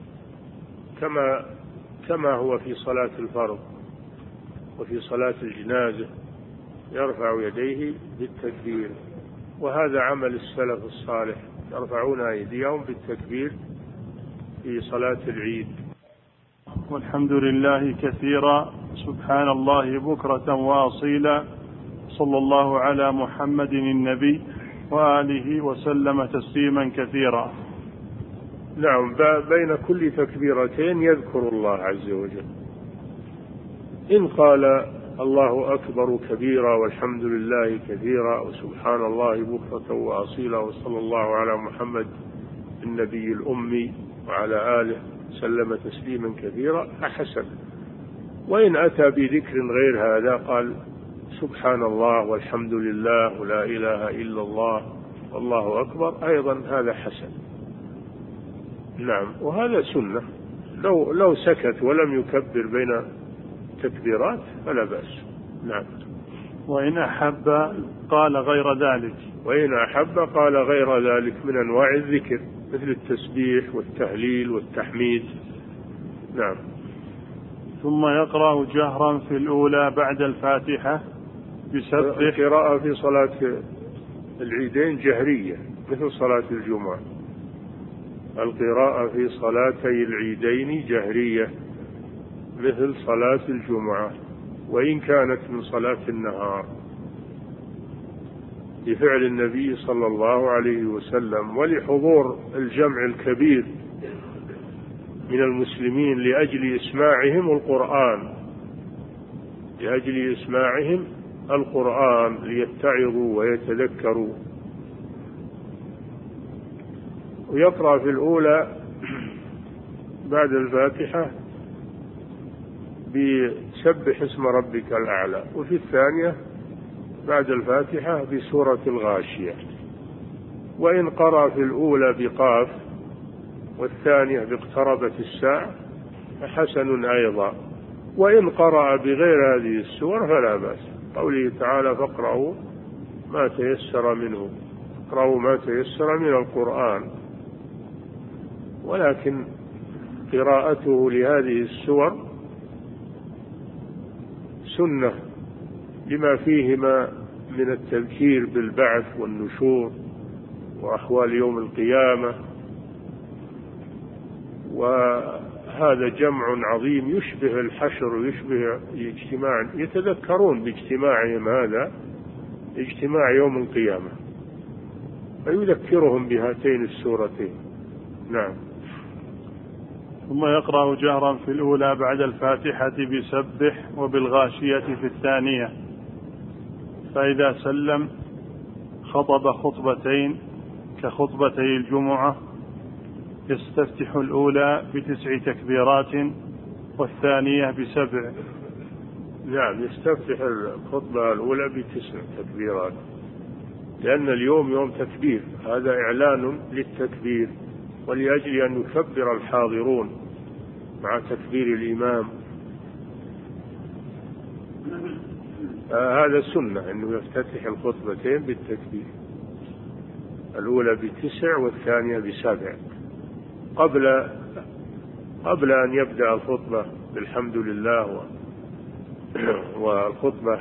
كما هو في صلاة الفرض وفي صلاة الجنازة، يرفع يديه بالتكبير، وهذا عمل السلف الصالح، يرفعون أيديهم بالتكبير في صلاة العيد.
والحمد لله كثيرا، سبحان الله بكرة وأصيلا، صلى الله على محمد النبي وآله وسلم تسليما كثيرا.
نعم. بين كل تكبيرتين يذكر الله عز وجل. إن قال الله أكبر كبيرا والحمد لله كثيرا وسبحان الله بكرة وأصيلا وصلى الله على محمد النبي الأمي وعلى آله سلم تسليما كثيرا فحسن. وإن أتى بذكر غير هذا قال سبحان الله والحمد لله ولا إله إلا الله والله أكبر أيضا هذا حسن. نعم. وهذا سنة، لو سكت ولم يكبر بين تكبيرات فلا بأس. نعم.
وإن أحب قال غير ذلك.
وإن أحب قال غير ذلك من أنواع الذكر مثل التسبيح والتهليل والتحميد. نعم.
ثم يقرأ جهرا في الأولى بعد الفاتحة بسبح.
القراءة في صلاة العيدين جهرية مثل صلاة الجمعة. القراءة في صلاتي العيدين جهرية مثل صلاة الجمعة، وإن كانت من صلاة النهار، بفعل النبي صلى الله عليه وسلم، ولحضور الجمع الكبير من المسلمين لأجل إسماعهم القرآن ليتعظوا ويتذكروا. ويقرأ في الأولى بعد الفاتحة بسبح اسم ربك الأعلى، وفي الثانية بعد الفاتحة بسورة الغاشية. وإن قرأ في الأولى بقاف والثانية باقتربت الساعة فحسن أيضا. وإن قرأ بغير هذه السور فلا بأس، قوله تعالى فاقرأوا ما تيسر منه، اقرأوا ما تيسر من القرآن. ولكن قراءته لهذه السور سنة لما فيهما من التذكير بالبعث والنشور وأحوال يوم القيامة، وهذا جمع عظيم يشبه الحشر ويشبه اجتماع، يتذكرون باجتماعهم هذا اجتماع يوم القيامة، فيذكرهم بهاتين السورتين. نعم.
ثم يقرأ جهرا في الأولى بعد الفاتحة بسبح وبالغاشية في الثانية، فإذا سلم خطب خطبتين كخطبتي الجمعة، يستفتح الأولى ب9 تكبيرات والثانية ب7.
نعم. يستفتح الخطبة الأولى ب9 تكبيرات، لأن اليوم يوم تكبير، هذا إعلان للتكبير، ولأجل أن يكبر الحاضرون مع تكبير الإمام. هذا سنة أنه يفتتح الخطبتين بالتكبير، الأولى ب9 والثانية ب7 قبل أن يبدأ الخطبة بالحمد لله والخطبة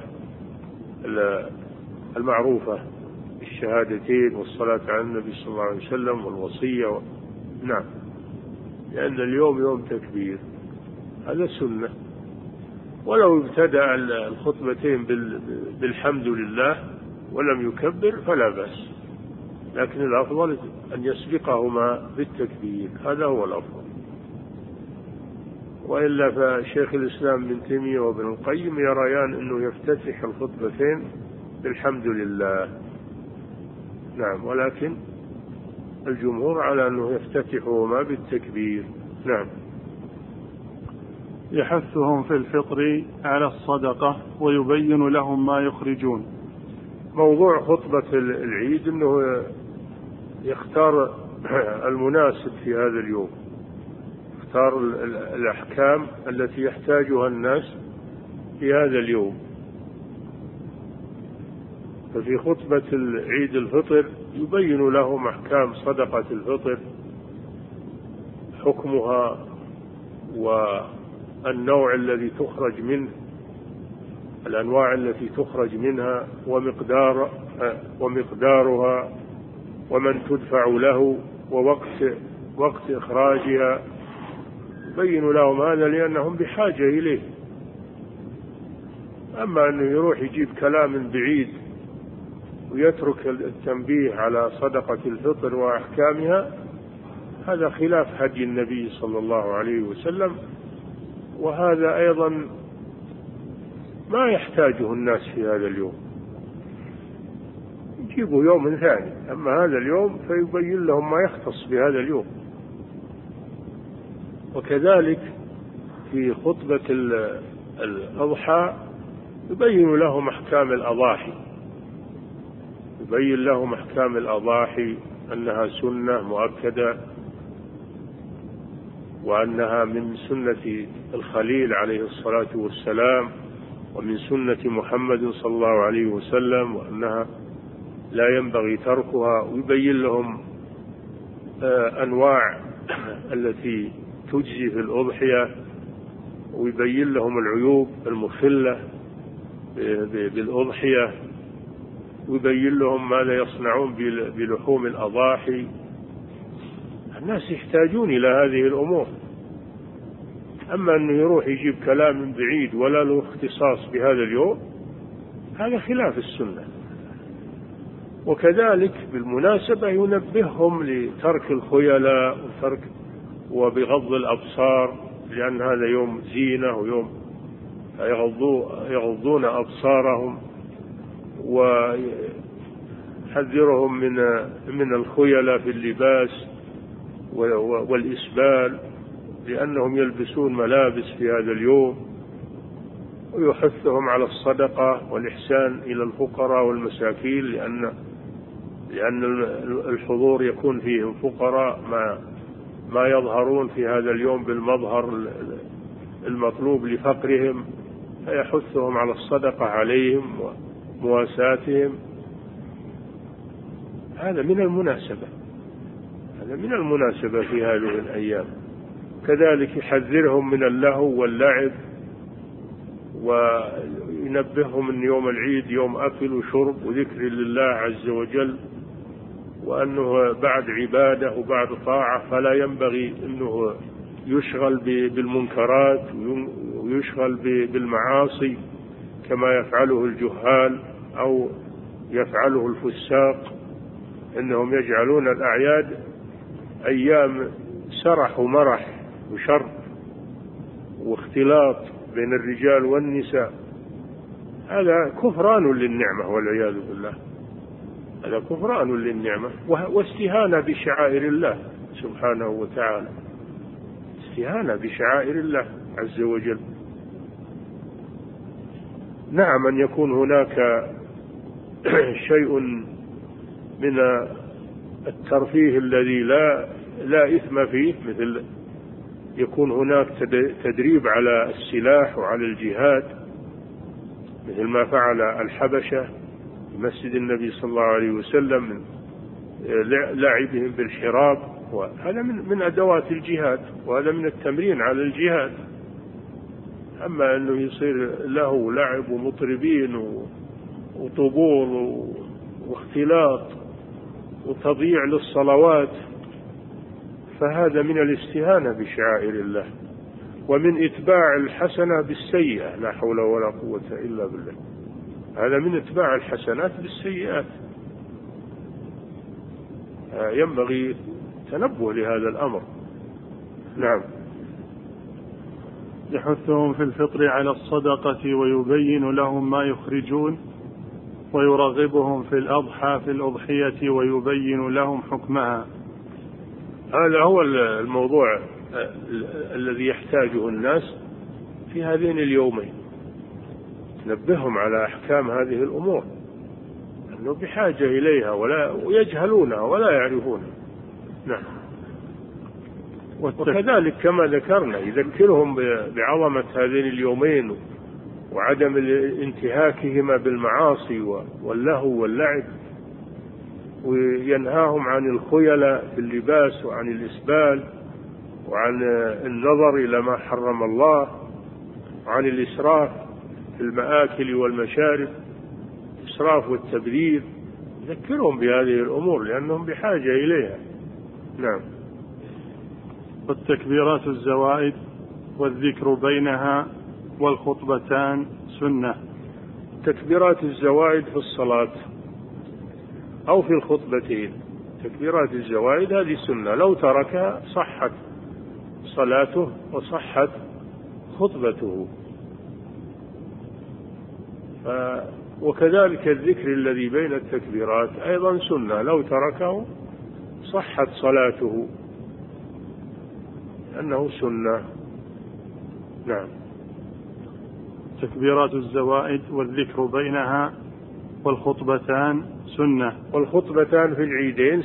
المعروفة بالشهادتين والصلاة على النبي صلى الله عليه وسلم والوصية. نعم. لأن اليوم يوم تكبير، هذا سنة. ولو ابتدأ الخطبتين بالحمد لله ولم يكبر فلا بأس، لكن الأفضل أن يسبقهما بالتكبير، هذا هو الأفضل. وإلا فشيخ الإسلام ابن تيمية وابن القيم يريان أنه يفتتح الخطبتين بالحمد لله. نعم، ولكن الجمهور على أنه يفتتحهما بالتكبير. نعم.
يحثهم في الفطر على الصدقة ويبين لهم ما يخرجون.
موضوع خطبة العيد أنه يختار المناسب في هذا اليوم، يختار الأحكام التي يحتاجها الناس في هذا اليوم. ففي خطبة عيد الفطر يبين لهم أحكام صدقة الفطر، حكمها والنوع الذي تخرج منه، الأنواع التي تخرج منها، ومقدارها، ومن تدفع له، ووقت إخراجها. يبين لهم هذا لأنهم بحاجة إليه. أما أنه يروح يجيب كلام بعيد ويترك التنبيه على صدقة الفطر وأحكامها، هذا خلاف هدي النبي صلى الله عليه وسلم، وهذا أيضا ما يحتاجه الناس في هذا اليوم. يجيبوا يوم ثاني، أما هذا اليوم فيبين لهم ما يختص بهذا اليوم. وكذلك في خطبة الأضحى يبين لهم أحكام الأضاحي، يبين لهم أحكام الأضاحي أنها سنة مؤكدة، وأنها من سنة الخليل عليه الصلاة والسلام، ومن سنة محمد صلى الله عليه وسلم، وأنها لا ينبغي تركها. ويبين لهم أنواع التي تجزي في الأضحية، ويبين لهم العيوب المخلة بالأضحية، ويبين لهم ماذا يصنعون بلحوم الأضاحي. الناس يحتاجون إلى هذه الأمور. أما أنه يروح يجيب كلام بعيد ولا له اختصاص بهذا اليوم، هذا خلاف السنة. وكذلك بالمناسبة ينبههم لترك الخيلاء وبغض الأبصار، لأن هذا يوم زينة ويوم يغضون أبصارهم، ويحذرهم من الخيلاء في اللباس والإسبال، لأنهم يلبسون ملابس في هذا اليوم. ويحثهم على الصدقة والإحسان إلى الفقراء والمساكين، لأن الحضور يكون فيهم فقراء ما يظهرون في هذا اليوم بالمظهر المطلوب لفقرهم، فيحثهم على الصدقة عليهم ومواساتهم. هذا من المناسبة في هذه الأيام. كذلك يحذرهم من اللهو واللعب، وينبههم أن يوم العيد يوم أكل وشرب وذكر لله عز وجل، وأنه بعد عبادة وبعد طاعة، فلا ينبغي أنه يشغل بالمنكرات ويشغل بالمعاصي كما يفعله الجهال أو يفعله الفساق، إنهم يجعلون الأعياد أيام سرح ومرح وشر واختلاط بين الرجال والنساء. هذا كفران للنعمة والعياذ بالله، هذا كفران للنعمة واستهانة بشعائر الله سبحانه وتعالى، استهانة بشعائر الله عز وجل. نعم، أن يكون هناك شيء من الترفيه الذي لا إثم فيه، مثل يكون هناك تدريب على السلاح وعلى الجهاد، مثل ما فعل الحبشة في مسجد النبي صلى الله عليه وسلم من لعبهم بالحراب، وهذا من أدوات الجهاد، وهذا من التمرين على الجهاد. أما أنه يصير له لعب ومطربين وطبول واختلاط وتضييع للصلوات، فهذا من الاستهانة بشعائر الله، ومن إتباع الحسنة بالسيئة، لا حول ولا قوة إلا بالله. هذا من اتباع الحسنات بالسيئات. ينبغي تنبه لهذا الأمر. نعم.
يحثهم في الفطر على الصدقة ويبين لهم ما يخرجون، ويرغبهم في الأضحى في الأضحية ويبين لهم حكمها.
هذا هو الموضوع الذي يحتاجه الناس في هذين اليومين، نبههم على أحكام هذه الأمور، أنه بحاجة إليها ويجهلونها ولا يعرفونها. نعم. وكذلك كما ذكرنا يذكرهم بعظمة هذين اليومين وعدم انتهاكهما بالمعاصي واللهو واللعب، وينهاهم عن الخيلاء في اللباس وعن الإسبال وعن النظر إلى ما حرم الله وعن الإسراف في المآكل والمشارب، الإسراف والتبذير. يذكرهم بهذه الأمور لأنهم بحاجة إليها. نعم.
والتكبيرات الزوائد والذكر بينها والخطبتان سنة.
تكبيرات الزوائد في الصلاة أو في الخطبتين. تكبيرات الزوائد هذه سنة، لو تركها صحت صلاته وصحت خطبته. وكذلك الذكر الذي بين التكبيرات أيضا سنة، لو تركه صحت صلاته أنه سنة. نعم.
تكبيرات الزوائد والذكر بينها والخطبتان سنة.
والخطبتان في العيدين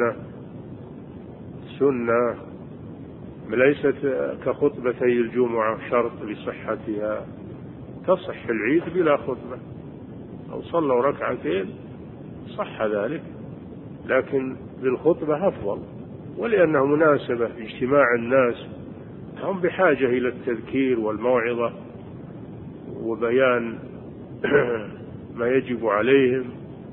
سنة ليست كخطبتي الجمعة شرط لصحتها، تصح العيد بلا خطبة، أو صلوا ركعتين صح ذلك، لكن بالخطبة أفضل، ولأنها مناسبة لاجتماع الناس، هم بحاجة إلى التذكير والموعظة وبيان ما يجب عليهم.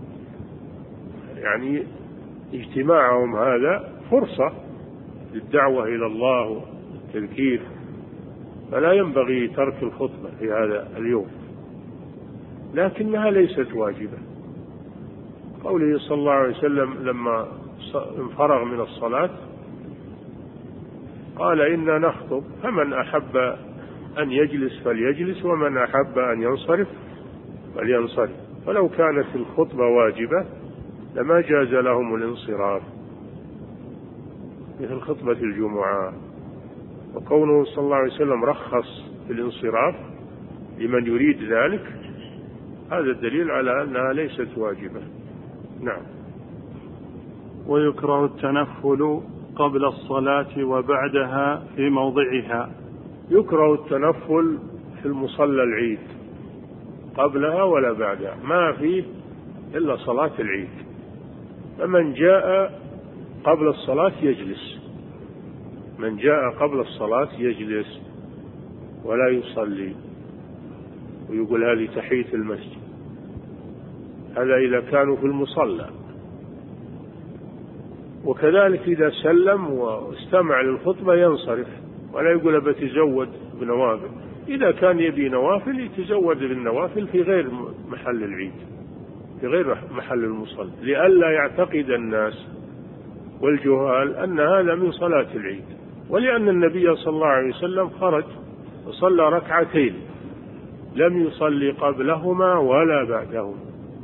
يعني اجتماعهم هذا فرصة للدعوة إلى الله والتذكير، فلا ينبغي ترك الخطبة في هذا اليوم، لكنها ليست واجبة. قوله صلى الله عليه وسلم لما انفرغ من الصلاة قال إنا نخطب، فمن أحب أن يجلس فليجلس، ومن أحب أن ينصرف فلينصرف. فلو كانت الخطبة واجبة لما جاز لهم الانصراف مثل خطبة الجمعة. وكونه صلى الله عليه وسلم رخص في الانصراف لمن يريد ذلك، هذا الدليل على أنها ليست واجبة. نعم.
ويكره التنفل قبل الصلاة وبعدها في موضعها.
يكره التنفل في المصلى العيد قبلها ولا بعدها، ما فيه إلا صلاة العيد. فمن جاء قبل الصلاة يجلس، من جاء قبل الصلاة يجلس ولا يصلي، ويقول هذه تحية المسجد. هذا إذا كانوا في المصلى. وكذلك إذا سلم واستمع للخطبة ينصرف ولا يقول بتزود بنوافل. إذا كان يبي نوافل يتزود بالنوافل في غير محل العيد، في غير محل المصلى، لئلا يعتقد الناس والجهال أن هذا من صلاة العيد. ولأن النبي صلى الله عليه وسلم خرج وصلى ركعتين لم يصلي قبلهما ولا بعدهما،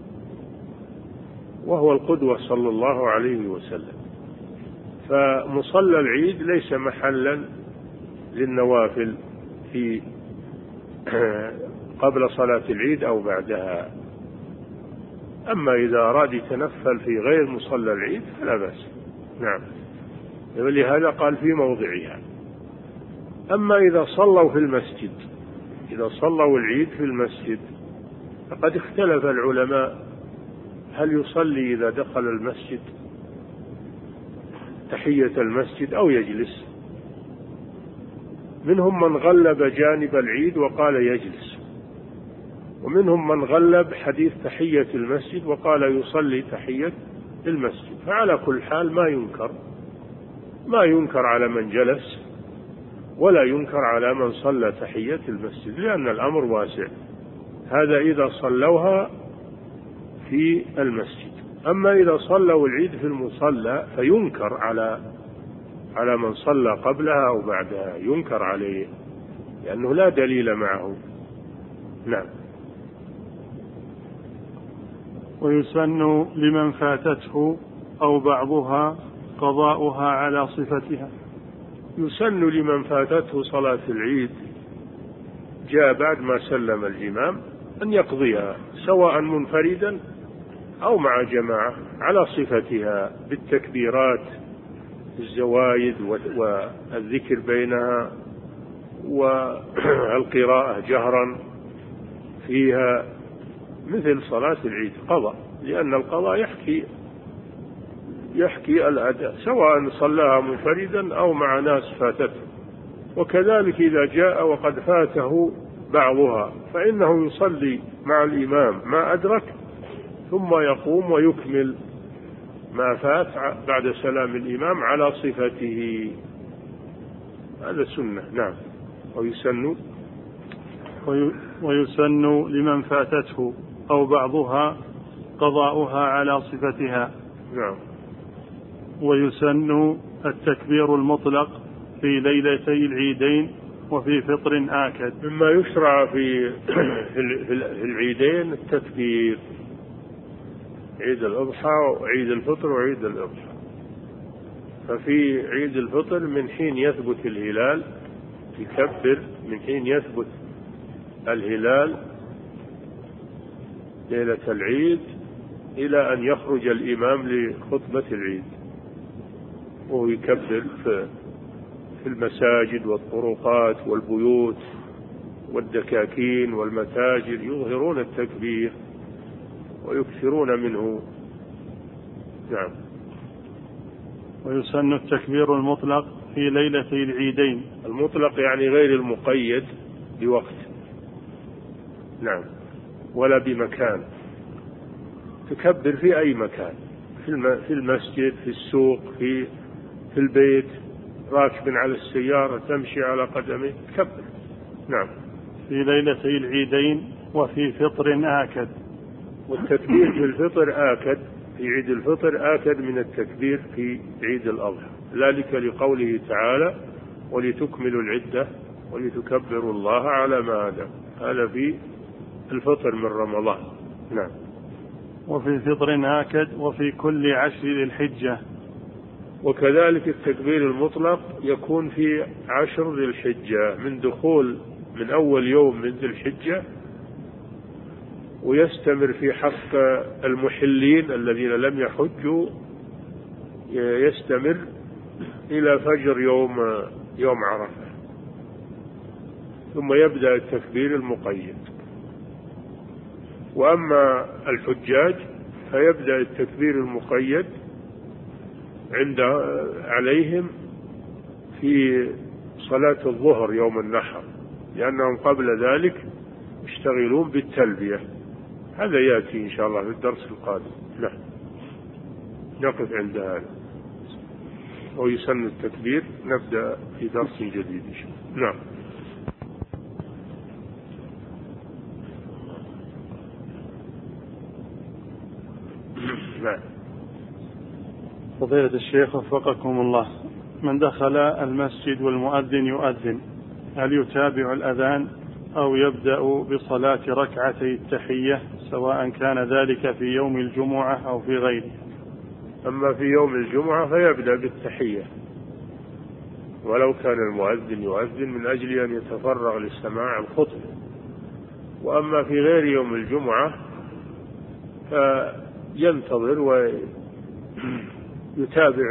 وهو القدوة صلى الله عليه وسلم. فمصلى العيد ليس محلا للنوافل في قبل صلاة العيد أو بعدها. أما إذا أراد يتنفل في غير مصلى العيد فلا بأس. نعم. ولهذا قال في موضعها. أما إذا صلوا في المسجد، إذا صلوا العيد في المسجد، فقد اختلف العلماء هل يصلي إذا دخل المسجد تحية المسجد أو يجلس. منهم من غلب جانب العيد وقال يجلس، ومنهم من غلب حديث تحية المسجد وقال يصلي تحية المسجد. فعلى كل حال ما ينكر على من جلس ولا ينكر على من صلى تحية المسجد، لأن الأمر واسع. هذا إذا صلوها في المسجد. أما إذا صلوا العيد في المصلى فينكر على من صلى قبلها أو بعدها، ينكر عليه لأنه لا دليل معه. نعم.
ويسن لمن فاتته أو بعضها قضاؤها على صفتها.
يسن لمن فاتته صلاة العيد جاء بعد ما سلم الإمام أن يقضيها سواء منفردا أو مع جماعة على صفتها بالتكبيرات، الزوايد والذكر بينها والقراءة جهرا فيها مثل صلاة العيد قضاء، لأن القضاء يحكي الأداء سواء صلاها منفردا أو مع ناس فاتته. وكذلك إذا جاء وقد فاته بعضها فإنه يصلي مع الإمام ما أدرك ثم يقوم ويكمل ما فات بعد سلام الإمام على صفته. هذا سنة. نعم.
ويسن لمن فاتته أو بعضها قضاؤها على صفتها.
نعم.
ويسن التكبير المطلق في ليلتي العيدين وفي فطر آكد.
مما يشرع في العيدين التكبير، عيد الأضحى وعيد الفطر وعيد الأضحى. ففي عيد الفطر من حين يثبت الهلال يكبر، من حين يثبت الهلال ليلة العيد إلى أن يخرج الإمام لخطبة العيد، وهو يكبر في المساجد والطرقات والبيوت والدكاكين والمتاجر، يظهرون التكبير ويكثرون منه. نعم.
ويسن التكبير المطلق في ليلتي العيدين. المطلق
يعني غير المقيد بوقت. نعم. ولا بمكان، تكبر في أي مكان، في المسجد، في السوق، في البيت، راكب على السيارة، تمشي على قدمه، تكبر. نعم.
في ليلتي العيدين وفي فطر آكد.
والتكبير في الفطر آكد، في عيد الفطر آكد من التكبير في عيد الأضحى، ذلك لقوله تعالى ولتكملوا العدة ولتكبروا الله على ما هداكم. هذا في الفطر من رمضان. نعم.
وفي فطر آكد وفي كل 10 ذي الحجة.
وكذلك التكبير المطلق يكون في 10 ذي الحجة، من أول يوم من ذي الحجة، ويستمر في حق المحلين الذين لم يحجوا، يستمر إلى فجر يوم عرفة، ثم يبدأ التكبير المقيد. وأما الحجاج فيبدأ التكبير المقيد عليهم في صلاة الظهر يوم النحر، لأنهم قبل ذلك يشتغلون بالتلبية. هذا يأتي إن شاء الله في الدرس القادم. نعم. نقف عند هذا، ويسن التكبير. نبدأ في درس جديد إن شاء الله. نعم. نعم.
فضيلة الشيخ وفقكم الله، من دخل المسجد والمؤذن يؤذن هل يتابع الأذان أو يبدأ بصلاة ركعتي التحية سواء كان ذلك في يوم الجمعة أو في غيره؟
أما في يوم الجمعة فيبدأ بالتحية ولو كان المؤذن يؤذن من أجل أن يتفرغ لسماع الخطبة. وأما في غير يوم الجمعة فينتظر ويتابع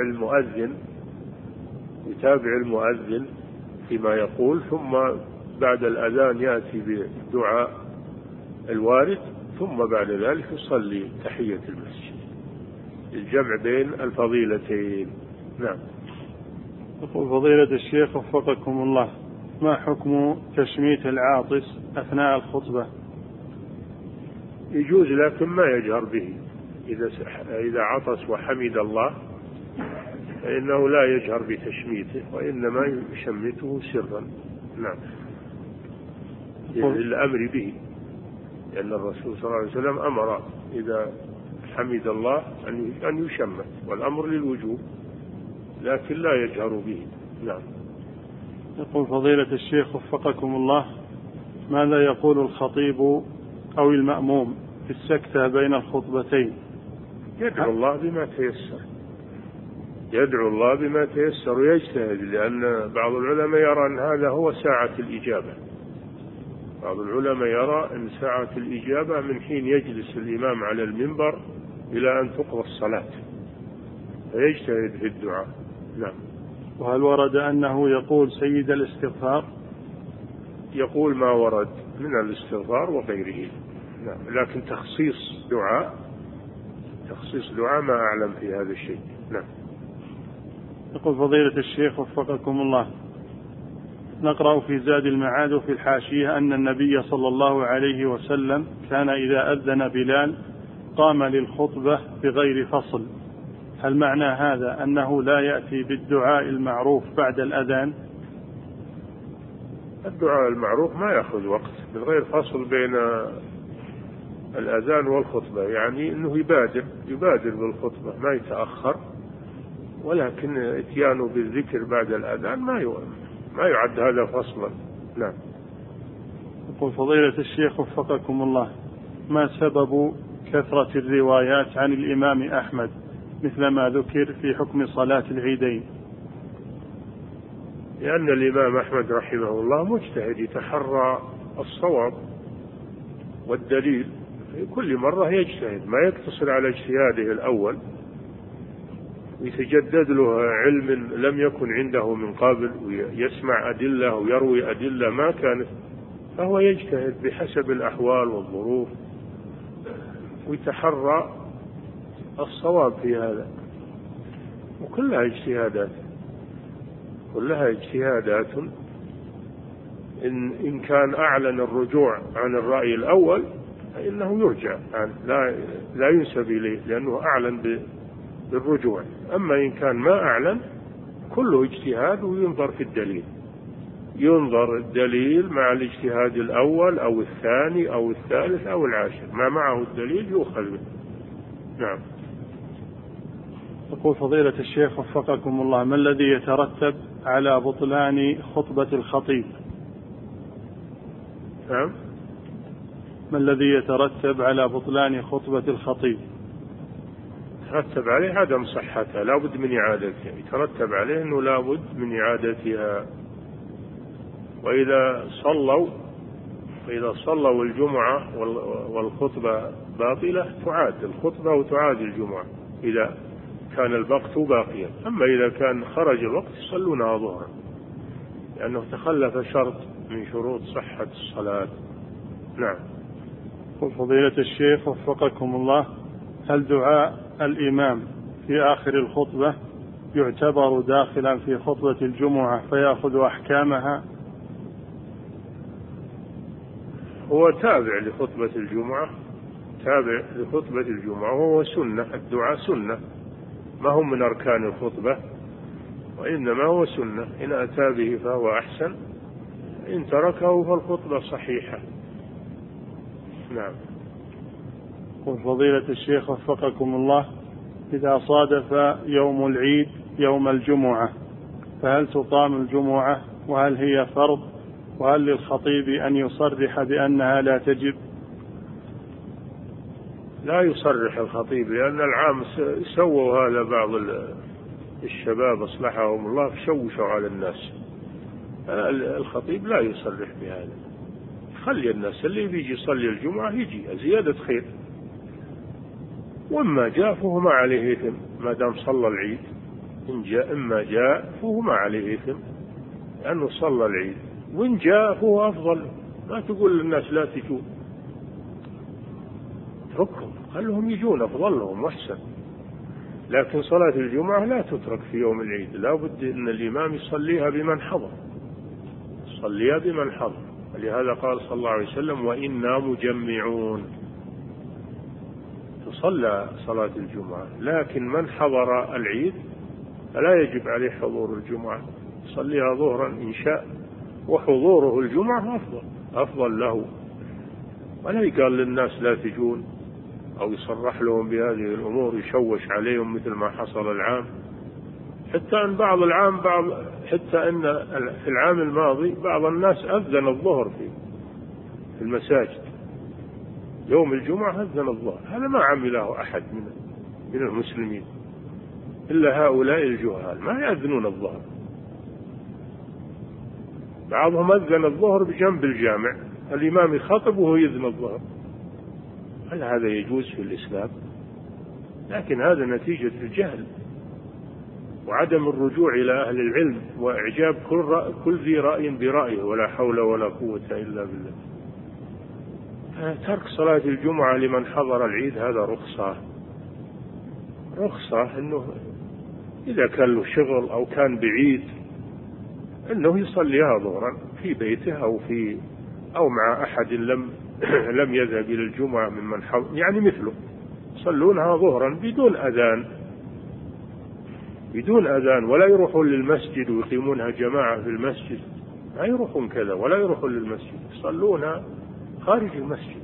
المؤذن فيما يقول، ثم بعد الأذان يأتي بالدعاء الوارد، ثم بعد ذلك يصلي تحية المسجد، الجمع بين الفضيلتين. نعم.
يقول فضيلة الشيخ وفقكم الله، ما حكم تشميت العاطس أثناء الخطبة؟
يجوز لكن ما يجهر به. إذا عطس وحمد الله فإنه لا يجهر بتشميته، وإنما يشمته سرا. نعم. للأمر به، لأن الرسول صلى الله عليه وسلم أمر إذا حمد الله أن يشمت، والأمر للوجوب لكن لا يجهر به. نعم.
يقول فضيلة الشيخ وفقكم الله: ماذا يقول الخطيب أو المأموم في السكتة بين الخطبتين؟
يدعو الله بما تيسر، يدعو الله بما تيسر ويجتهد، لأن بعض العلماء يرى أن هذا هو ساعة الإجابة. بعض العلماء يرى أن ساعة الإجابة من حين يجلس الإمام على المنبر إلى أن تقضى الصلاة، فيجتهد في الدعاء. نعم.
وهل ورد أنه يقول سيد الاستغفار؟
يقول ما ورد من الاستغفار وغيره. نعم. لكن تخصيص دعاء ما أعلم في هذا الشيء. نعم.
يقول فضيلة الشيخ وفقكم الله: نقرأ في زاد المعاد وفي الحاشية أن النبي صلى الله عليه وسلم كان إذا أذن بلال قام للخطبة بغير فصل، هل معنى هذا أنه لا يأتي بالدعاء المعروف بعد الأذان؟
الدعاء المعروف ما يأخذ وقت، من غير فصل بين الأذان والخطبة، يعني أنه يبادر بالخطبة ما يتأخر، ولكن اتيانه بالذكر بعد الأذان ما يعد هذا فصلا. نعم.
يقول فضيلة الشيخ وفقكم الله: ما سبب كثرة الروايات عن الإمام أحمد مثل ما ذكر في حكم صلاة العيدين؟
لأن الإمام أحمد رحمه الله مجتهد، يتحرى الصواب والدليل في كل مرة، يجتهد ما يقتصر على اجتهاده الأول، ويتجدد له علم لم يكن عنده من قبل، ويسمع أدلة ويروي أدلة ما كانت، فهو يجتهد بحسب الأحوال والظروف ويتحرى الصواب في هذا، وكلها اجتهادات. إن كان أعلن الرجوع عن الرأي الأول فإنه يرجع لا ينسب إليه، لأنه أعلن بالرجوع. أما إن كان ما أعلن كله اجتهاد، وينظر في الدليل، ينظر الدليل مع الاجتهاد الأول أو الثاني أو الثالث أو العاشر، ما معه الدليل يؤخذ به. نعم.
يقول فضيلة الشيخ وفقكم الله: ما الذي يترتب على بطلان خطبة الخطيب؟
نعم.
ما الذي يترتب على بطلان خطبة الخطيب؟
يترتب عليه عدم صحتها، لا بد من إعادتها، يترتب عليه أنه لا بد من إعادتها. وإذا صلوا الجمعة والخطبة باطلة تعاد الخطبة وتعاد الجمعة إذا كان الوقت باقيا. أما إذا كان خرج الوقت يصلونها ظهرا، لأنه تخلف شرط من شروط صحة الصلاة. نعم.
فضيلة الشيخ وفقكم الله: هل دعاء الإمام في آخر الخطبة يعتبر داخلا في خطبة الجمعة فيأخذ أحكامها؟
هو تابع لخطبة الجمعة، وهو سنة، الدعاء سنة ما هو من أركان الخطبة، وإنما هو سنة، إن أتى به فهو أحسن، إن تركه فالخطبة صحيحة. نعم.
وفضيلة الشيخ وفقكم الله: إذا صادف يوم العيد يوم الجمعة فهل تقام الجمعة، وهل هي فرض، وهل للخطيب أن يصرح بأنها لا تجب؟
لا يصرح الخطيب، لأن العام سووا هذا، بعض الشباب أصلحهم الله شوشوا على الناس. الخطيب لا يصرح بهذا، خلي الناس اللي بيجي يصلي الجمعة يجي زيادة خير، وإما جاء فهو ما عليه إثم ما دام صلى العيد. إما جاء فهو ما عليه إثم لأنه صلى العيد، وإن جاء فهو أفضل. ما تقول للناس لا تجون، اتركهم خلهم يجون، أفضل لهم وأحسن. لكن صلاة الجمعة لا تترك في يوم العيد، لا بد أن الإمام يصليها بمن حضر، ولهذا قال صلى الله عليه وسلم: وإنا مجمعون. تصلى صلاة الجمعة، لكن من حضر العيد فلا يجب عليه حضور الجمعة، يصليها ظهرا إن شاء، وحضوره الجمعة أفضل له، ولا يقال للناس لا تجون. أو يصرح لهم بهذه الأمور، يشوش عليهم مثل ما حصل العام. حتى أن حتى أن في العام الماضي بعض الناس أذن الظهر في المساجد يوم الجمعة، أذن الظهر. هذا ما عمله أحد من المسلمين إلا هؤلاء الجهال، ما يأذنون الظهر. بعضهم أذن الظهر بجنب الجامع، الإمام يخطب وهو يأذن الظهر. هل هذا يجوز في الإسلام؟ لكن هذا نتيجة الجهل وعدم الرجوع إلى أهل العلم وإعجاب كل ذي رأي برأيه، ولا حول ولا قوة إلا بالله. ترك صلاة الجمعة لمن حضر العيد هذا رخصة إنه إذا كان له شغل أو كان بعيد إنه يصليها ظهرا في بيته أو مع أحد لم يذهب إلى الجمعة ممن حضر، يعني مثله يصلونها ظهرا بدون أذان، ولا يروحون للمسجد ويقيمونها جماعة في المسجد، ما يروحون كذا، ولا يروحون للمسجد، يصلونها خارج المسجد.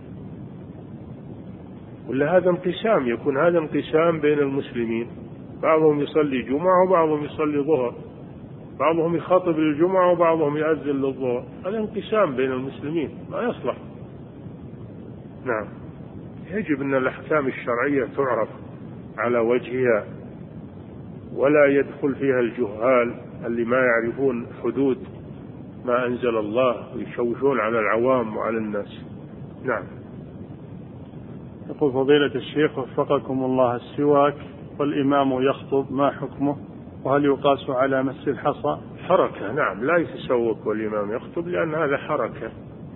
ولا هذا انقسام، يكون هذا انقسام بين المسلمين، بعضهم يصلي جمعة وبعضهم يصلي ظهر، بعضهم يخاطب للجمعة وبعضهم يأذن للظهر. هذا انقسام بين المسلمين ما يصلح. نعم، يجب أن الأحكام الشرعية تعرف على وجهها، ولا يدخل فيها الجهال اللي ما يعرفون حدود ما أنزل الله ويشوشون على العوام وعلى الناس. نعم.
يقول فضيلة الشيخ وفقكم الله، السواك والإمام يخطب ما حكمه؟ وهل يقاس على مس الحصى؟
حركة، نعم، لا يتسوق والإمام يخطب لأن هذا حركة.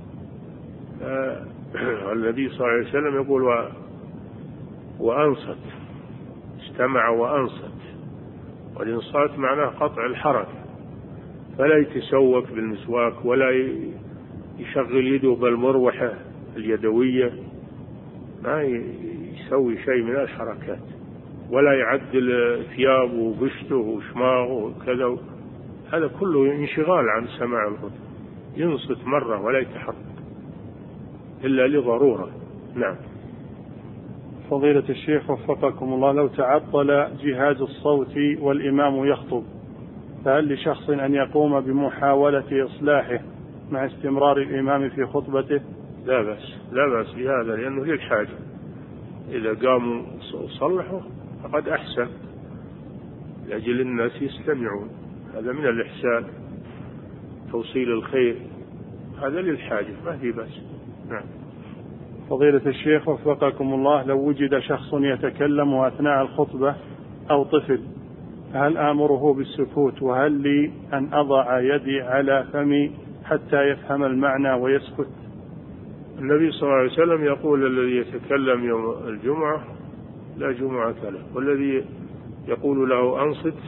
النبي صلى الله عليه وسلم يقول وأنصت، استمع وأنصت، والإنصات معناه قطع الحركة، فلا يتسوق بالمسواك ولا يشغل يده بالمروحة اليدوية، ما يسوي شيء من الحركات، ولا يعدل ثيابه وبشته وشماغه وكذا. هذا كله انشغال عن سماع الخطبة. ينصت مرة ولا يتحرك إلا لضرورة. نعم.
فضيلة الشيخ وفقكم الله، لو تعطل جهاز الصوت والإمام يخطب، فهل لشخص أن يقوم بمحاولة إصلاحه مع استمرار الإمام في خطبته؟
لا بأس بهذا، لأنه للحاجة. إذا قاموا صلحوا فقد أحسن، لأجل الناس يستمعون، هذا من الإحسان، توصيل الخير، هذا للحاجة، ما في بأس. نعم.
فضيلة الشيخ وفقكم الله، لو وجد شخص يتكلم أثناء الخطبة أو طفل، هل آمره بالسكوت؟ وهل لي أن أضع يدي على فمي حتى يفهم المعنى ويسكت؟
النبي صلى الله عليه وسلم يقول الذي يتكلم يوم الجمعة لا جمعة له، والذي يقول له أنصت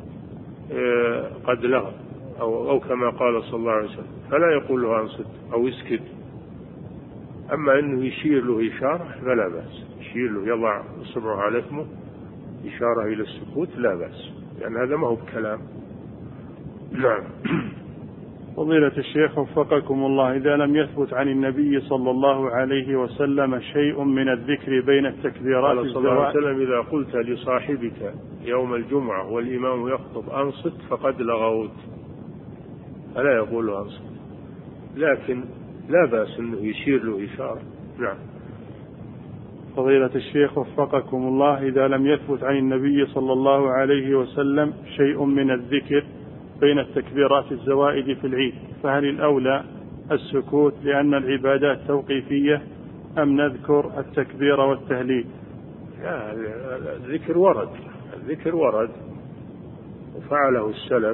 قد لغى، أو كما قال صلى الله عليه وسلم، فلا يقول له أنصت أو اسكت. أما أنه يشير له إشارة فلا بأس، يشير له، يضع إصبعه على فمه إشارة إلى السكوت، لا بأس، لأن هذا ما هو بكلام. نعم.
فضيلة الشيخ وفقكم الله، إذا لم يثبت عن النبي صلى الله عليه وسلم شيء من الذكر بين التكبيرات
قال صلى الله عليه وسلم إذا قلت لصاحبك يوم الجمعة والإمام يخطب أنصت فقد لغوت، فلا يقول له أنصت، لكن لا بأس أنه يشير له إشارة. نعم.
فضيلة الشيخ وفقكم الله، إذا لم يثبت عن النبي صلى الله عليه وسلم شيء من الذكر بين التكبيرات الزوائد في العيد، فهل الأولى السكوت لأن العبادات توقيفية، أم نذكر التكبير والتهليل؟
الذكر ورد وفعله السلف،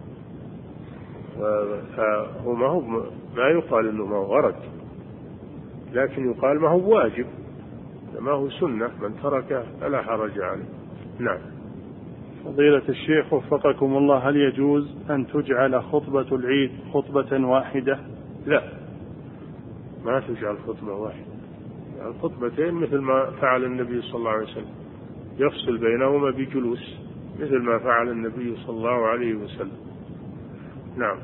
فهو ما يقال أنه ما هو ورد، لكن يقال ما هو واجب، ما هو سنة، من تركه فلا حرج عليه. نعم.
فضيلة الشيخ وفقكم الله، هل يجوز أن تجعل خطبة العيد خطبة واحدة؟
لا، ما تجعل خطبة واحدة، الخطبتين مثل ما فعل النبي صلى الله عليه وسلم، يفصل بينهما بجلوس مثل ما فعل النبي صلى الله عليه وسلم. نعم.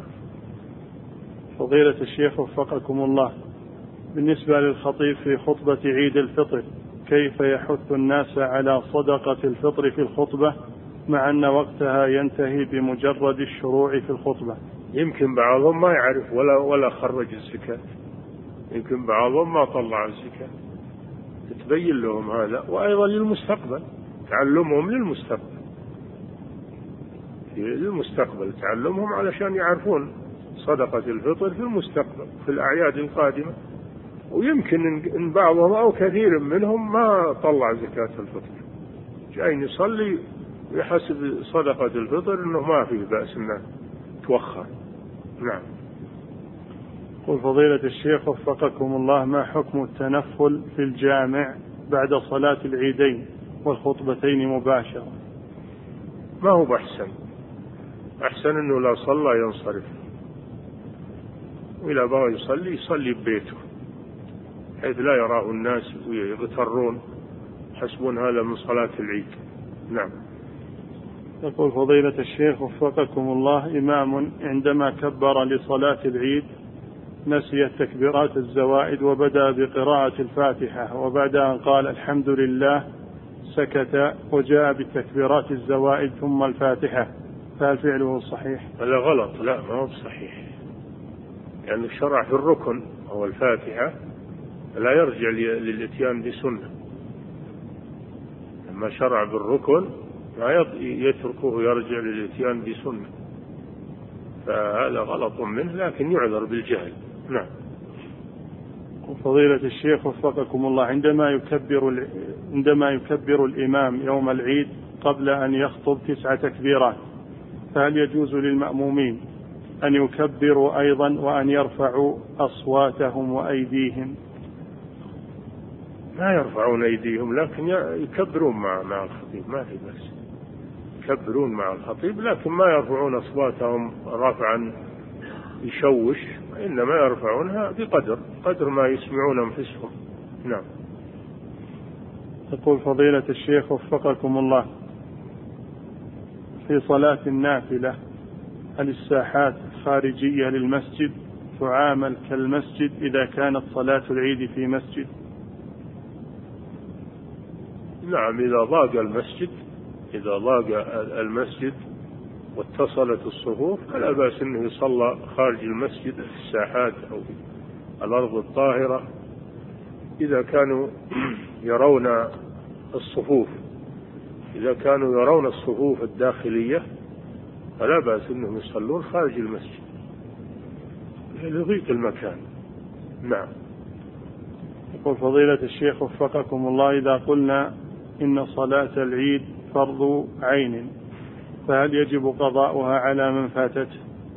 فضيلة الشيخ وفقكم الله، بالنسبة للخطيب في خطبة عيد الفطر كيف يحث الناس على صدقة الفطر في الخطبة مع أن وقتها ينتهي بمجرد الشروع في الخطبة؟
يمكن بعضهم ما يعرف ولا خرج الزكاة، يمكن بعضهم ما طلع الزكاة، تبين لهم هذا. وأيضا للمستقبل، تعلمهم للمستقبل تعلمهم علشان يعرفون صدقة الفطر في المستقبل في الأعياد القادمة. ويمكن إن بعضهم أو كثير منهم ما طلع زكاة الفطر، جاي يصلي يحسب صدقة الفطر إنه ما فيه بأس إنه توخر. نعم.
قل فضيلة الشيخ وفقكم الله، ما حكم التنفل في الجامع بعد صلاة العيدين والخطبتين مباشرة؟
ما هو بأحسن، أحسن إنه لا صلى ينصرف، وإذا بغى يصلي ببيته حيث لا يراه الناس ويغترون يحسبون هذا من صلاة العيد. نعم.
يقول فضيلة الشيخ وفقكم الله، إمام عندما كبر لصلاة العيد نسي تكبيرات الزوائد وبدأ بقراءة الفاتحة، وبعد أن قال الحمد لله سكت وجاء بتكبيرات الزوائد ثم الفاتحة، فهل فعله صحيح؟
هذا غلط، لا ما هو صحيح، يعني شرع في الركن هو الفاتحة، لا يرجع للاتيان بسنة. لما شرع بالركن ما يتركه يرجع للاتيان بسنة، فهذا غلط منه لكن يعذر بالجهل. نعم.
فضيلة الشيخ وفقكم الله، عندما يكبر الإمام يوم العيد قبل أن يخطب 9 تكبيرات، فهل يجوز للمأمومين أن يكبروا أيضا وأن يرفعوا أصواتهم وأيديهم؟
ما يرفعون أيديهم لكن يكبرون مع الخطيب، ما في بأس، يكبرون مع الخطيب لكن ما يرفعون أصواتهم رفعا يشوش، إنما يرفعونها بقدر ما يسمعون أنفسهم. نعم.
يقول فضيلة الشيخ وفقكم الله، في صلاة النافلة هل الساحات خارجية للمسجد تعامل كالمسجد إذا كانت صلاة العيد في مسجد؟
نعم، إذا ضاق المسجد واتصلت الصفوف فلا بأس أنه يصلى خارج المسجد في الساحات أو في الأرض الطاهرة. إذا كانوا يرون الصفوف الداخلية فلا بأس أنهم يصلون خارج المسجد لضيق المكان. نعم.
يقول فضيلة الشيخ وفقكم الله، إذا قلنا إن صلاة العيد فرض عين فهل يجب قضاؤها على من فاتته؟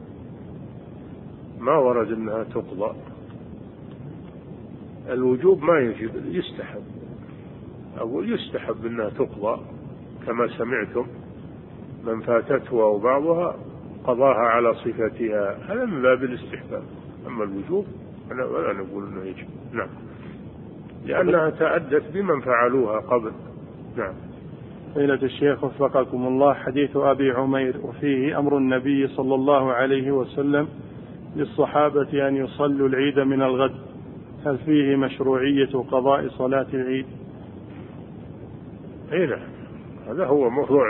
ما ورد أنها تقضى، الوجوب ما يجب، يستحب أنها تقضى كما سمعتم، من فاتته أو بعضها قضاها على صفتها، هذا من باب الاستحباب. أما الوجوب ولا نقول أنه يجب. نعم، لأنها تأدت بمن فعلوها قبل. نعم.
فضيلة الشيخ وفقكم الله، حديث أبي عمير وفيه أمر النبي صلى الله عليه وسلم للصحابة أن يصلوا العيد من الغد، هل فيه مشروعية قضاء صلاة العيد؟
نعم، هذا هو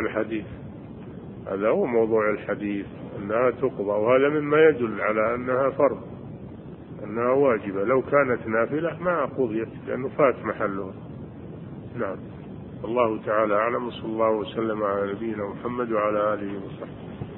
موضوع الحديث أنها تقضى، وهذا مما يدل على أنها فرض، أنها واجبة. لو كانت نافلة ما قضيت لأنه فات محلها. نعم. الله تعالى أعلم، صلى الله وسلم على نبينا محمد وعلى آله وصحبه.